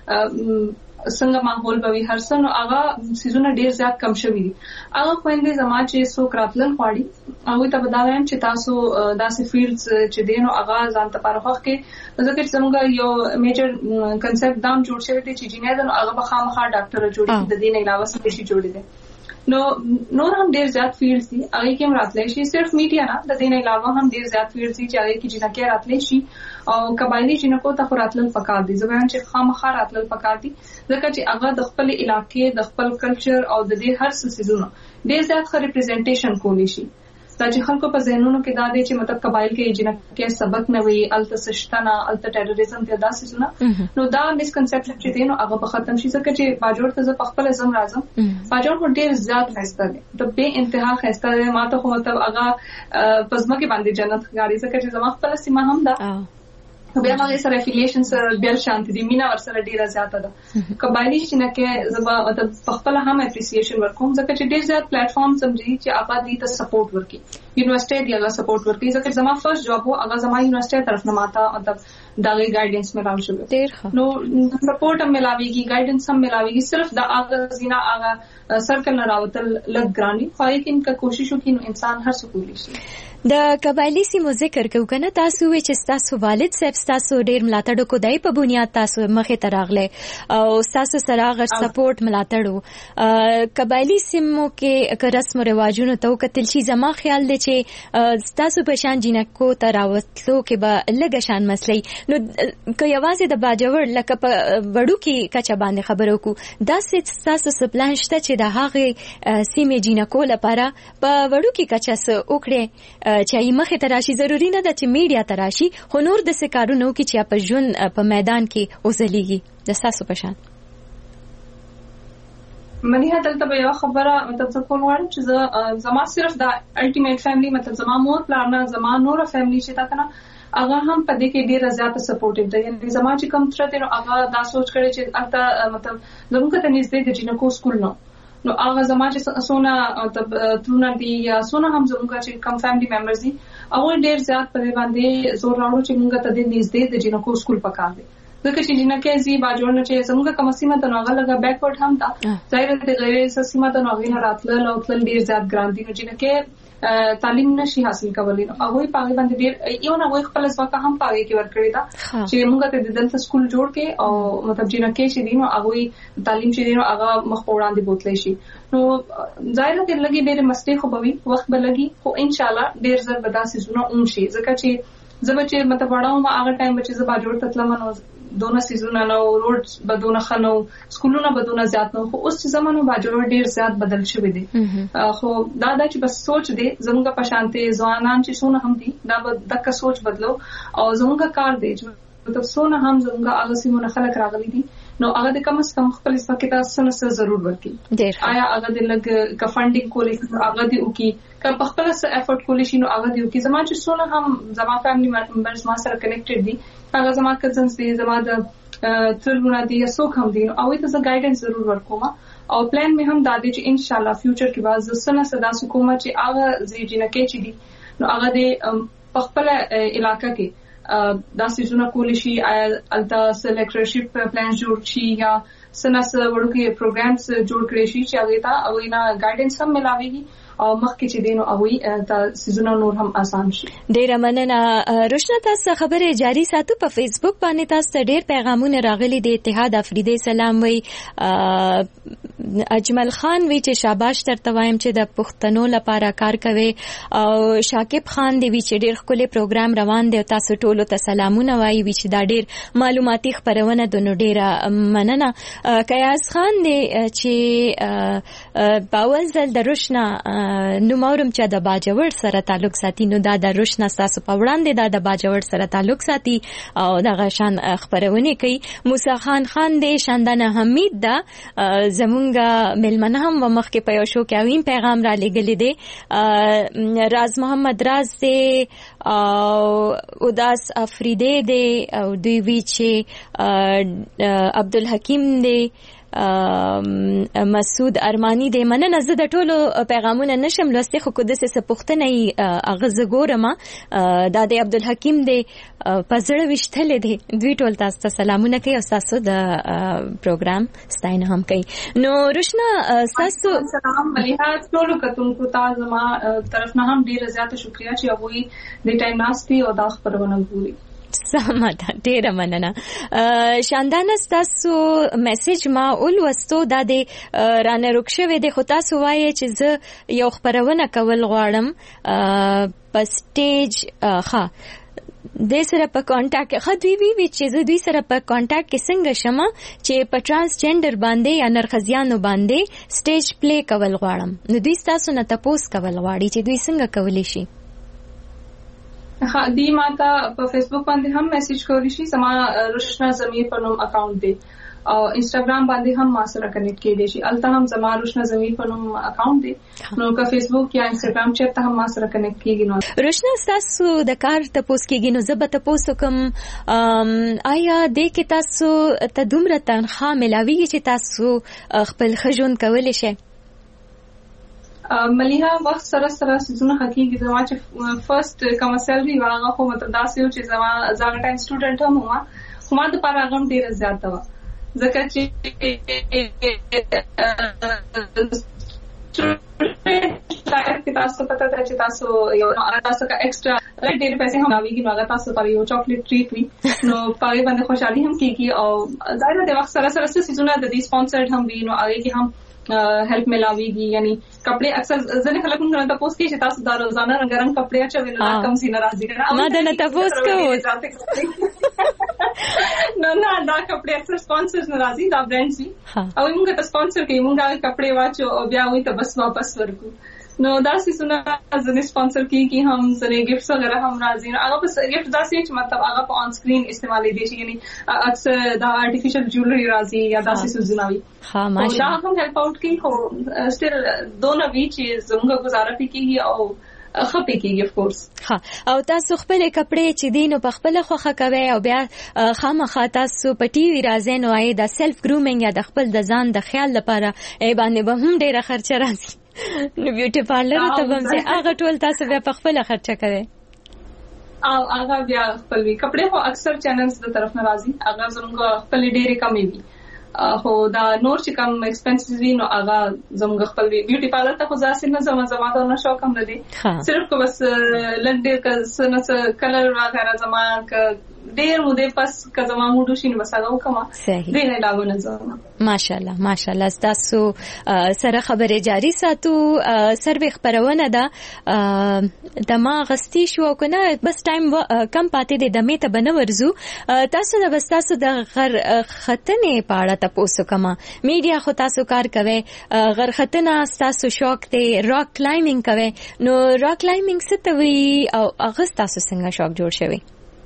څنګه ماحول به هر څه نو هغه سيزونه ډیر زیات کم شوی دي هغه خويندې زما چې سو کراتلن غواړي هغه ته بداویم چې تاسو داسې فیلډز چې دینو هغه ځان ته پرخه کې ځکه چې څنګه یو میجر کنسپټ دام جوړ شوی دی چې جنې نو هغه بخامخا ډاکټر جوړي د دې نه علاوه څه شي جوړي دي نور هم ډیر زیات فیلډز دي هغه کې هم راتلی شي صرف میډیا نه د دې نه علاوه هم ډیر زیات فیلډز دي چې هغه کې جنکه راتلی شي او قبایلی جنکو ته راتلل پکار دي ځکه چې خامخا راتلل پکار دي ځکه چې هغه د خپل علاقې د خپل کلچر او د دې هر څه سيزونو ډیر زیات ښه ریپرزینټیشن کولی شي دا چې خلکو په ذهنونو کې دا دي چې مطلب قبایل کې جنکه سبق نه وي الته سشتنه الته ټیرریزم ته داسې سونه نو دا مسکنسپشن چې دي نو هغه په ختم شي ځکه چې باجوړ ته په خپل ځم راځم باجوړ هو ډیر زیات خسته دي د به انتها خسته دي ماته خو مطلب هغه پزما کې باندې جنت غاړي ځکه چې زما خپل سیمه هم ده بیا هغه سره افیلیشن سره بیا شانتي دي مینا ور سره ډیره زیاته ده قبایلی چې نه کې زما مطلب خپل هم اپریسیشن ورکوم ځکه چې ډیر زیات پلیټ فارم سمجي چې هغه دې ته سپورټ ورکي یونیورسيټي دی هغه سپورټ ورکي ځکه زما فرست جاب هو هغه زما یونیورسيټي طرف نه ماته مطلب دغه گایډنس ملاوي شو نو سپورټ هم ملاويږي گایډنس هم ملاويږي صرف د هغه زینا هغه سرکل نه راوتل لګ ګرانی خو یې ان کا کوشش وکړي نو انسان هر څه کولی شي د قبایلی سیمو ذکر کوو کنه تاسو وی چې تاسو والد صاحب تاسو ډیر ملاتړ کو دای په بنیاد تاسو مخه تراغله او تاسو سره غر سپورټ ملاتړو قبایلی سیمو کې رسم او رواجونو تو کتل شي زما خیال دی چې تاسو په شان جنکو تراوتلو کې به لګ شان مسلې نو که یوازې د باجوړ لکه په وړو کې کچا باندې خبرو کو دا تاسو سپلان شته چې د هغه سیمې جنکو لپاره په وړو کې کچا س وکړي چې مخه تراشي ضروری نه ده چې میډیا تراشي خو نور د سکارونو کې چې په ژوند په میدان کې اوسلېږي د تاسو په شان منی هدلته به یو خبره مطلب څه کول غواړم چې زما صرف د الټیمیټ فیملی مطلب زما مور پلان نه زما نور فیملی چې تا کنه هغه هم په دې کې ډیره زیاته سپورټیو ده یعنی زما چې کم تر ته هغه دا سوچ کړی چې البته مطلب زموږ ته نږدې د جنکو سکول نو هغه زما چې سونه مطلب ترونه دي یا سونه هم زموږ چې کم فیملی ممبرز دي هغه ډیر زیات په دې باندې زور راوړو چې موږ ته د نږدې د جنکو سکول پکار دي ځکه چې جنکه زی باجوړ نه چې زموږ کوم سیمه ته هغه لګا بیکورډ هم تا ظاهر دي غیر سیمه ته هغه نه راتل او تل ډیر زیات ګران دي جنکه تعلیم نشي حاصل کولای نو هغه په باندې ډیر یو نه وای خپل ځواک هم پاره کې ورکړی دا چې موږ ته د دلته سکول جوړ کې او مطلب جنکه چې دینو هغه تعلیم چې دینو هغه مخ وړاندې بوتلی شي نو ظاهر دي لګي ډیر مستی خو به وخت به لګي خو ان شاء الله ډیر زر بداسي زونه اون شي ځکه چې زما چې مطلب وړاو ما هغه ټایم چې زما جوړ تتلم نو دونه سيزونه نو روډز بدونه خنو سکولونه بدونه زیات نو خو اوس چې زمانو باجوړ ډیر زیات بدل شوی دي خو دا چې بس سوچ دي زموږ په شانته ځوانان چې سونه هم دي دا دغه سوچ بدلو او زموږ کار دی چې مطلب سونه هم زموږ هغه سیمونه خلک راغلي دي نو هغه د کم از کم خپل سپکتا سره ضرور ورکړي آیا هغه د لګ ک فندینګ کولې هغه دی او کی ک په خپل سره افورت کولې شي نو هغه دی او کی زما چې سونه هم زما فیملی ممبرز ما سره کنیکټډ دي هغه زما کزنز دي زما د ترونه دي یا څوک هم دي او ته ګایډنس ضرور ورکوم او پلان می هم دادی چې ان شاء الله فیوچر کې باز سنه صدا حکومت چې هغه زی جنکه چي دي نو هغه د خپل علاقې کې دا سيزونه کول شي التا سلیکټرشپ پلان جوړ شي یا سناس ورکه پروګرامز جوړ کړی شي چې هغه ته او نه گایډنس هم ملاويږي او مخکې چې دینو هغه ته سيزونه نور هم آسان شي. ډیر مننه روشنا تاسو خبره جاری ساتو په فیسبوک باندې تاسو ډیر پیغامونه راغلي د اتحاد افریدي سلام وی اجمل خان وی چې شاباش ترته وایم چې د پښتنو لپاره کار کوي او شاکب خان دی وی چې ډیر خپل پروګرام روان دی تاسو ټولو ته سلامونه وایي وی چې دا ډیر معلوماتي خبرونه د ډیره مننه کیاس خان دی چې باول ځل د روشنا نو مورم چې د باجوړ سره تعلق ساتي نو دا د روشنا تاسو په وړاندې دا د باجوړ سره تعلق ساتي او دغه شان خبرونه کوي موسی خان دی شاندانه حمید دا زمونږ ملمنه هم مخ کې په یو شو کې اوین پیغام را لګلې دی راز محمد راز دی او اداس افریدی دی او دوی وی چې عبدالحکیم دی مسعود ارمانی دی مننه زه د ټولو پیغامونه نشم لوستي خو کده څه پوښتنه اغاز ګورم دا د عبدالحکیم دی پزړه وشتل دی دوی ټول تاسو ته سلامونه کوي او تاسو د پروګرام ستاینه هم کوي نو روشنا تاسو سلام مليحه ټولو کتونکو تاسو ما طرف نه هم ډیره زیاته شکریا چې هغه د ټایم ناشتي او د خبرونه ګوري سمه ډیره مننه شاندانه تاسو میسج ما اول وستو د رانه رکشوي د خو تاسو وایي چې زه یو خبرونه کول غواړم په سټیج د سره په کانټاکټ خدوی وی چې دوی سره په کانټاکټ کې څنګه شمه چې په ترانسجندر باندې یا نرخزیانو باندې سټیج پلی کول غواړم نو دوی تاسو نه تاسو کول غواړي چې دوی څنګه کولی شي ها دی ماته په فیسبوک باندې هم میسج کولی شي زما روشنا زمیر په نوم اکاؤنٹ دی او انستګرام باندې هم ما سره کنیکټ کېدی شي. الته هم زما روشنا زمي په نوم اکاونټ دی، نو که فیسبوک یا انستګرام چیرته هم ما سره کنیکټ کیږي. نو روشنا تاسو د کار تاسو کېږي نو زه به تاسو کوم آیا د کې تاسو ته دومره تنخواه ملاويږي چې تاسو خپل خجون کولای شئ؟ مليها وخت سره سره سيزونه حقيقي زما چې فرست کوم سیلري واغه خو مطلب داسې و چې زما ځان ټایم سټوډنټ هم وم، خو ما د پاره غم ډیر زیات و ځکه چې کې تاسو پته ده چې تاسو یو تاسو کا ایکسترا ډیر پیسې هم راويږي، نو هغه تاسو پر یو چاکلیټ ټریټ وي نو پاره باندې خوشحالي هم کیږي. او ظاهر د وخت سره سره سيزونه د دې سپانسرډ هم وي، نو هغه کې هم हेल्प मिलावेगी. यानी कपड़े अक्सर जने खलक न तपोस की चिता सुधार रोजाना रंगारंग कपड़े अच्छा वेला कम सी नाराजगी करा मदन तपोस को ना दा कपड़े अक्सर स्पॉन्सर्स नाराजी दा ब्रांड्स भी अब मुंगा तो स्पॉन्सर के मुंगा कपड़े वाचो ब्याह हुई तो बस वापस वर्कू नो दासी सुना जने स्पॉन्सर की कि हम जने गिफ्ट्स वगैरह हम राजी आगा बस गिफ्ट दासी मतलब आगा ऑन स्क्रीन इस्तेमाल देशी यानी अक्सर दा आर्टिफिशियल ज्वेलरी राजी या दासी सुजुनावी हां माशाल्लाह हम हेल्प आउट की हो स्टिल दोनों बीच जोंगा गुजारा पी की او خپې کېږي اف کورس. ها او تاسو خپل کپڑے چې دینو په خپل خوخه کوي او بیا خامخا تاسو په ټي وي راځي نو اې د سیلف ګرومینګ یا د خپل د ځان د خیال لپاره ای باندې به هم ډیره خرچه راځي نو بیوټي پارلر ته به چې هغه ټول تاسو بیا په خپل خرچه کوي او هغه بیا خپل وی کپڑے خو اکثر چینلز د طرف ناراضي هغه زموږ خپل ډیره کمې وي خو دا نور چې کم ایکسپنسز وی نو هغه زموږ خپل بیوټي پارلر ته خو ځاسې نه زما دا نه شوق هم نه دي صرف کو بس لنډه کسنه کلر وغیرہ زما ډیر مو دې پس که زما موډو شین بس هغه وکما دې نه علاوه نه زما ماشاءالله ماشاءالله تاسو سره خبره جاری ساتو سروي خبرونه ده د ما غستی شو کنه بس ټایم کم پاتې دې دمه ته بنورزو تاسو د بس تاسو د غر ختنه پاړه تاسو کما میډیا خو تاسو کار کوي غر ختنه تاسو شوق ته راک کلایمبینګ کوي نو راک کلایمبینګ څه ته وی او هغه تاسو څنګه شوق جوړ شوی؟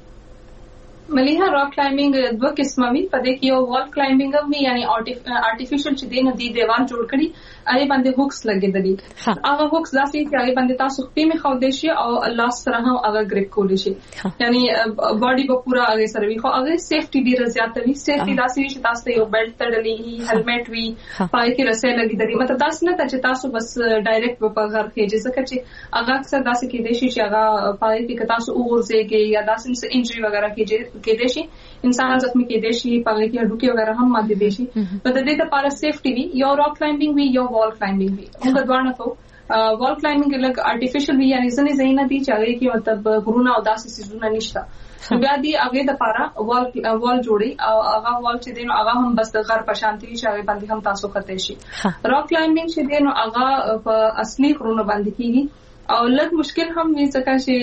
مليها راک کلایمبینګ دوه قسمه وي په دې کې یو وال کلایمبینګ وي یعنی آرټیفیشل چې دینه دی دیوال جوړ کړي هغه باندې هوکس لګیدلي هغه هوکس داسې چې هغه باندې تاسو په می خو دې شي او الله سره هم هغه گریپ کولی شي یعنی باډي په پورا هغه سره وي خو هغه سیفټي ډیر زیات وي سیفټي داسې چې تاسو یو بیلټ تړلې هیلمټ وي پای کې رسې لګیدلي مطلب تاسو نه چې تاسو بس ډایرکټ په غر کې ځکه چې هغه اکثر داسې کې دي چې هغه پای کې تاسو اورځيږي یا داسې انجری وغیرہ کې دي شي انسان زخمی کې دي شي پای کې هډوکی وغیرہ هم ماده دي شي په دې لپاره سیفټي وي یو راک کلایمبینګ وي یو وال کلایمبینګ وي موږ دوانه کو وال کلایمبینګ لکه آرټیفیشل وی یعنی ځنې ځای نه دي چې هغه کې مطلب غرونه او داسې سيزونه نشته بیا دی هغه د لپاره وال جوړي او هغه وال چې دین هغه هم بس د غر په شانتي چې هغه باندې هم تاسو خطر شي راک کلایمبینګ چې دین هغه په اصلي غرونه باندې کیږي او لږ مشکل هم وي ځکه چې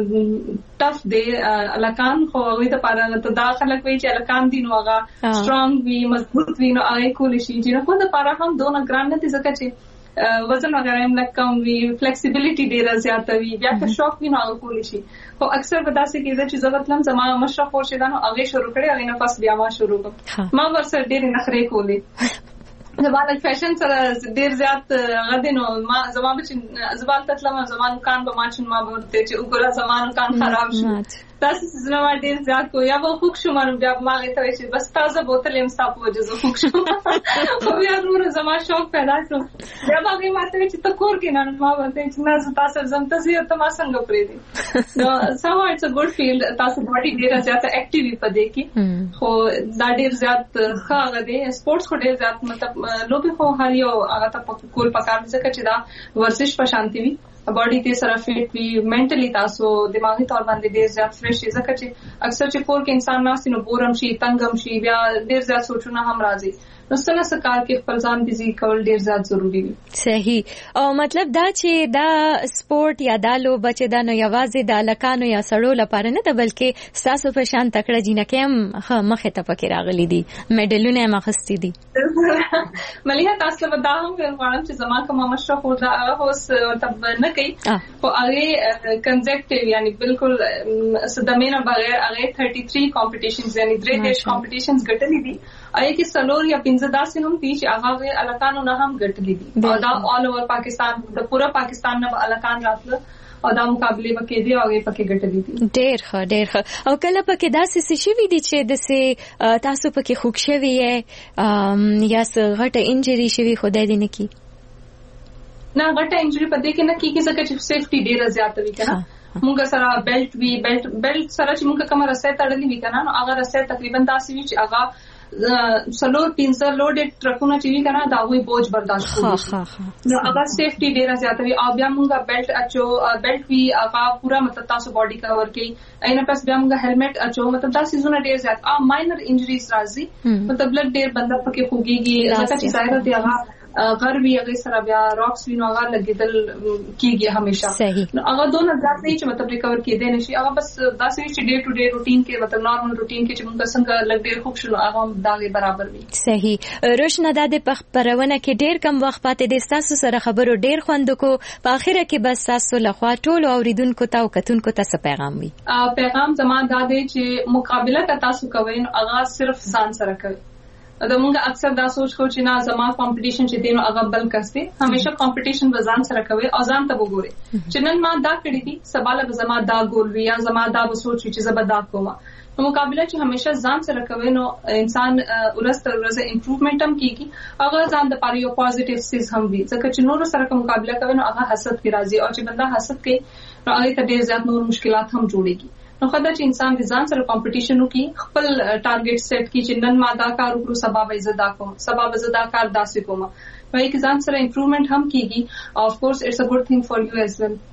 ټف دی الکان خو هغه ته پاره ته دا خلک وی چې الکان دي نو هغه سترونګ وي مضبوط وي نو هغه کول شي چې نو د پاره هم دونه ګران نه دي ځکه چې وزن وغیرہ هم لږ کم وي فلیکسیبিলিټي ډیره زیاته وي بیا که شوق وي نو هغه کول شي خو اکثر بداسه کېږي چې ضرورت لم زما مشرف ورشي دا نو هغه شروع کړي هغه نه پس بیا ما شروع کړ ما ورسره ډېر نخرې کولې زبال فیشن سره ډیر زیات غدنو ما زما بچ زبال تطلم زمان کان به ماچن ما ورته چې وګړه زمان کان خراب شو تاسو زما ډیر زیات کو یا به خوښ شو مانو بیا ما غته چې بس تازه بوتل هم ستاسو وجه زه خوښ شو خو بیا نور زما شوق پیدا شو بیا هغه ماته چې تکور کې نه ما ورته چې نه تاسو زم تاسو ته ما څنګه پرې دي نو سو اټس ا ګډ فیلډ تاسو باډي ډیر زیات اکټیوي پدې کې خو دا ډیر زیات ښه غدي سپورتس خو ډیر زیات مطلب لوبي خو هر یو هغه ته کول پکار ځکه چې دا ورزش په شانتي وي باډي ته سره فټ وي منټلی تاسو دماغي تور باندې ډیر زیات فرش شي ځکه چې اکثر چې کور کې انسان ناسي نو بورم شي تنګم شي بیا ډیر زیات سوچونه هم راځي نو څنګه سکار کې خپل ځان بيزي کول ډیر زیات ضروری دي صحیح او مطلب دا چې دا سپورت یا دا لوبه چې دا نو یوازې د لکانو یا سړو لپاره نه ده بلکې تاسو په شان تکړه جنکه هم مخه ته پکې راغلي دي میډلونه مخستي دي مليها تاسو له دا هم غواړم چې زما کوم مشرف او دا اوس مطلب نه کوي او هغه کنزیکټیو یعنی بالکل صدمینه بغیر هغه 33 کمپټیشنز یعنی 3 دیش کمپټیشنز ګټلې دي آی کې سلور یا 15 داسې هم دي چې هغه الکانو نه هم ګټلې دي او دا آل اوور پاکستان د پورا پاکستان نه الکان راتله او دا مقابله وکړي دي او هغه پکې ګټلې دي. ډېر ښه او کله پکې داسې څه شوي دي چې د تاسو پکې خوږ شوي یا څه غټه انجری شوي خدای دې نه کړي؟ نه غټه انجری په دې کې نه کیږي ځکه چې سیفټي ډېره زیاته وي کنه. مونږ سره بیلټ وی بیلټ سره چې مونږ کومه رسۍ تړلې وي کنه نو هغه رسۍ تقریبا داسې وي چې هغه سلور 15 لوډ ټرکونه چې وي کنه دا وی بوج برداشت کوي نو هغه سیفټي ډېره زیاته وي او بیا مونږ بیلټ اچو بیلټ وی هغه پورا مطلب تاسو باډي کور کوي اینه پس بیا مونږ هیلمټ اچو مطلب دا سيزونه ډېر زیات او ماینر انجریز راځي مطلب بلډ ډېر بنده پکې خوږيږي ځکه چې ظاهر دی هغه غربي هغه سره بیا راکس وینو هغه لګیدل کیږي همیشه نو هغه دوه نظر دی چې مطلب ریکور کېدای نشي هغه بس داسې چې ډے ټو ډے روټین کې مطلب نارمل روټین کې چې موږ څنګه لګ ډېر خوب شلو هغه داغه برابر وي. صحیح. روشنا د پخبرونه کې ډېر کم وخت پاتې د تاسو سره خبرو ډېر خوند کو په اخره کې بس تاسو لخوا ټول اوریدونکو ته او کتونکو ته څه پیغام وي؟ پیغام زما دا دی چې مقابله که تاسو کوئ نو هغه صرف ځان سره کوئ. دا مونږ اکثر دا سوچ کو چې نه زما کمپټیشن چې دینو هغه بل کسته همیشه کمپټیشن وزن سره کوي او ځان ته وګوري چې نن ما دا کړی دي سباله زما دا ګول وی یا زما دا سوچ چې زما دا کوم نو مقابله چې همیشه ځان سره کوي نو انسان ورسته ورځ امپروومنت هم کیږي هغه ځان د پاره یو پوزټیو سیز هم وي ځکه چې نور سره مقابله کوي نو هغه حسد کی راځي او چې بندا حسد کوي نو هغه ته ډېر زیات نور مشکلات هم جوړيږي. نو خدای چې انسان د ځان سره کمپټیشن وکي خپل ټارګټ سیټ کی چې نن ما دا کار وکړو سبا به زدا کوم سبا به زدا کار داسې کوم وایي چې ځان سره امپروومنت هم کیږي او اف کورس اټس ا ګډ ثینګ فار یو ایز ویل.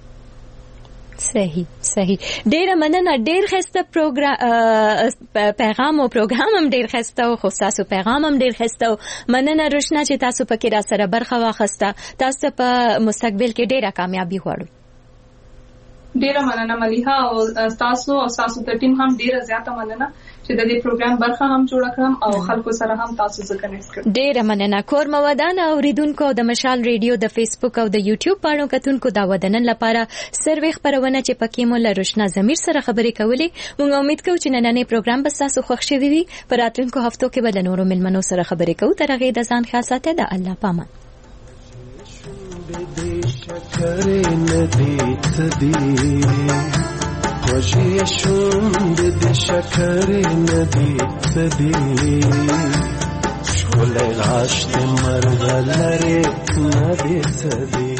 صحیح. ډېر مننه. ډېر خسته پیغام او پروګرام هم ډېر خسته او خو تاسو پیغام هم ډېر خسته. مننه روشنا چې تاسو پکې را سره برخه واخسته. تاسو په مستقبل کې ډېره کامیابی غواړو. ډیره مننه ملیحه او تاسو ته ټیم هم ډیره زیاته مننه چې د دې پروګرام برخه هم جوړ کړم او خلکو سره هم تاسو سره کنیکټ کړم. ډیره مننه. کور مودان اوریدونکو د مشال ریډیو د فیسبوک او د یوټیوب پاڼو کتونکو دا ودنن لپاره سروي خبرونه چې پکې مو له روشنا ضمیر سره خبرې کولې. موږ امید کوو چې نننې پروګرام به تاسو خوښ شي وي. پر راتلونکو هفتو کې به له نورو ملمنو سره خبرې کوو. تر هغه د ځان ښه ساتئ. د الله پامان. شکر ندیت دی خوشی شوند دی شکر ندیت دی شغل غاشت مرغلر ندیت دی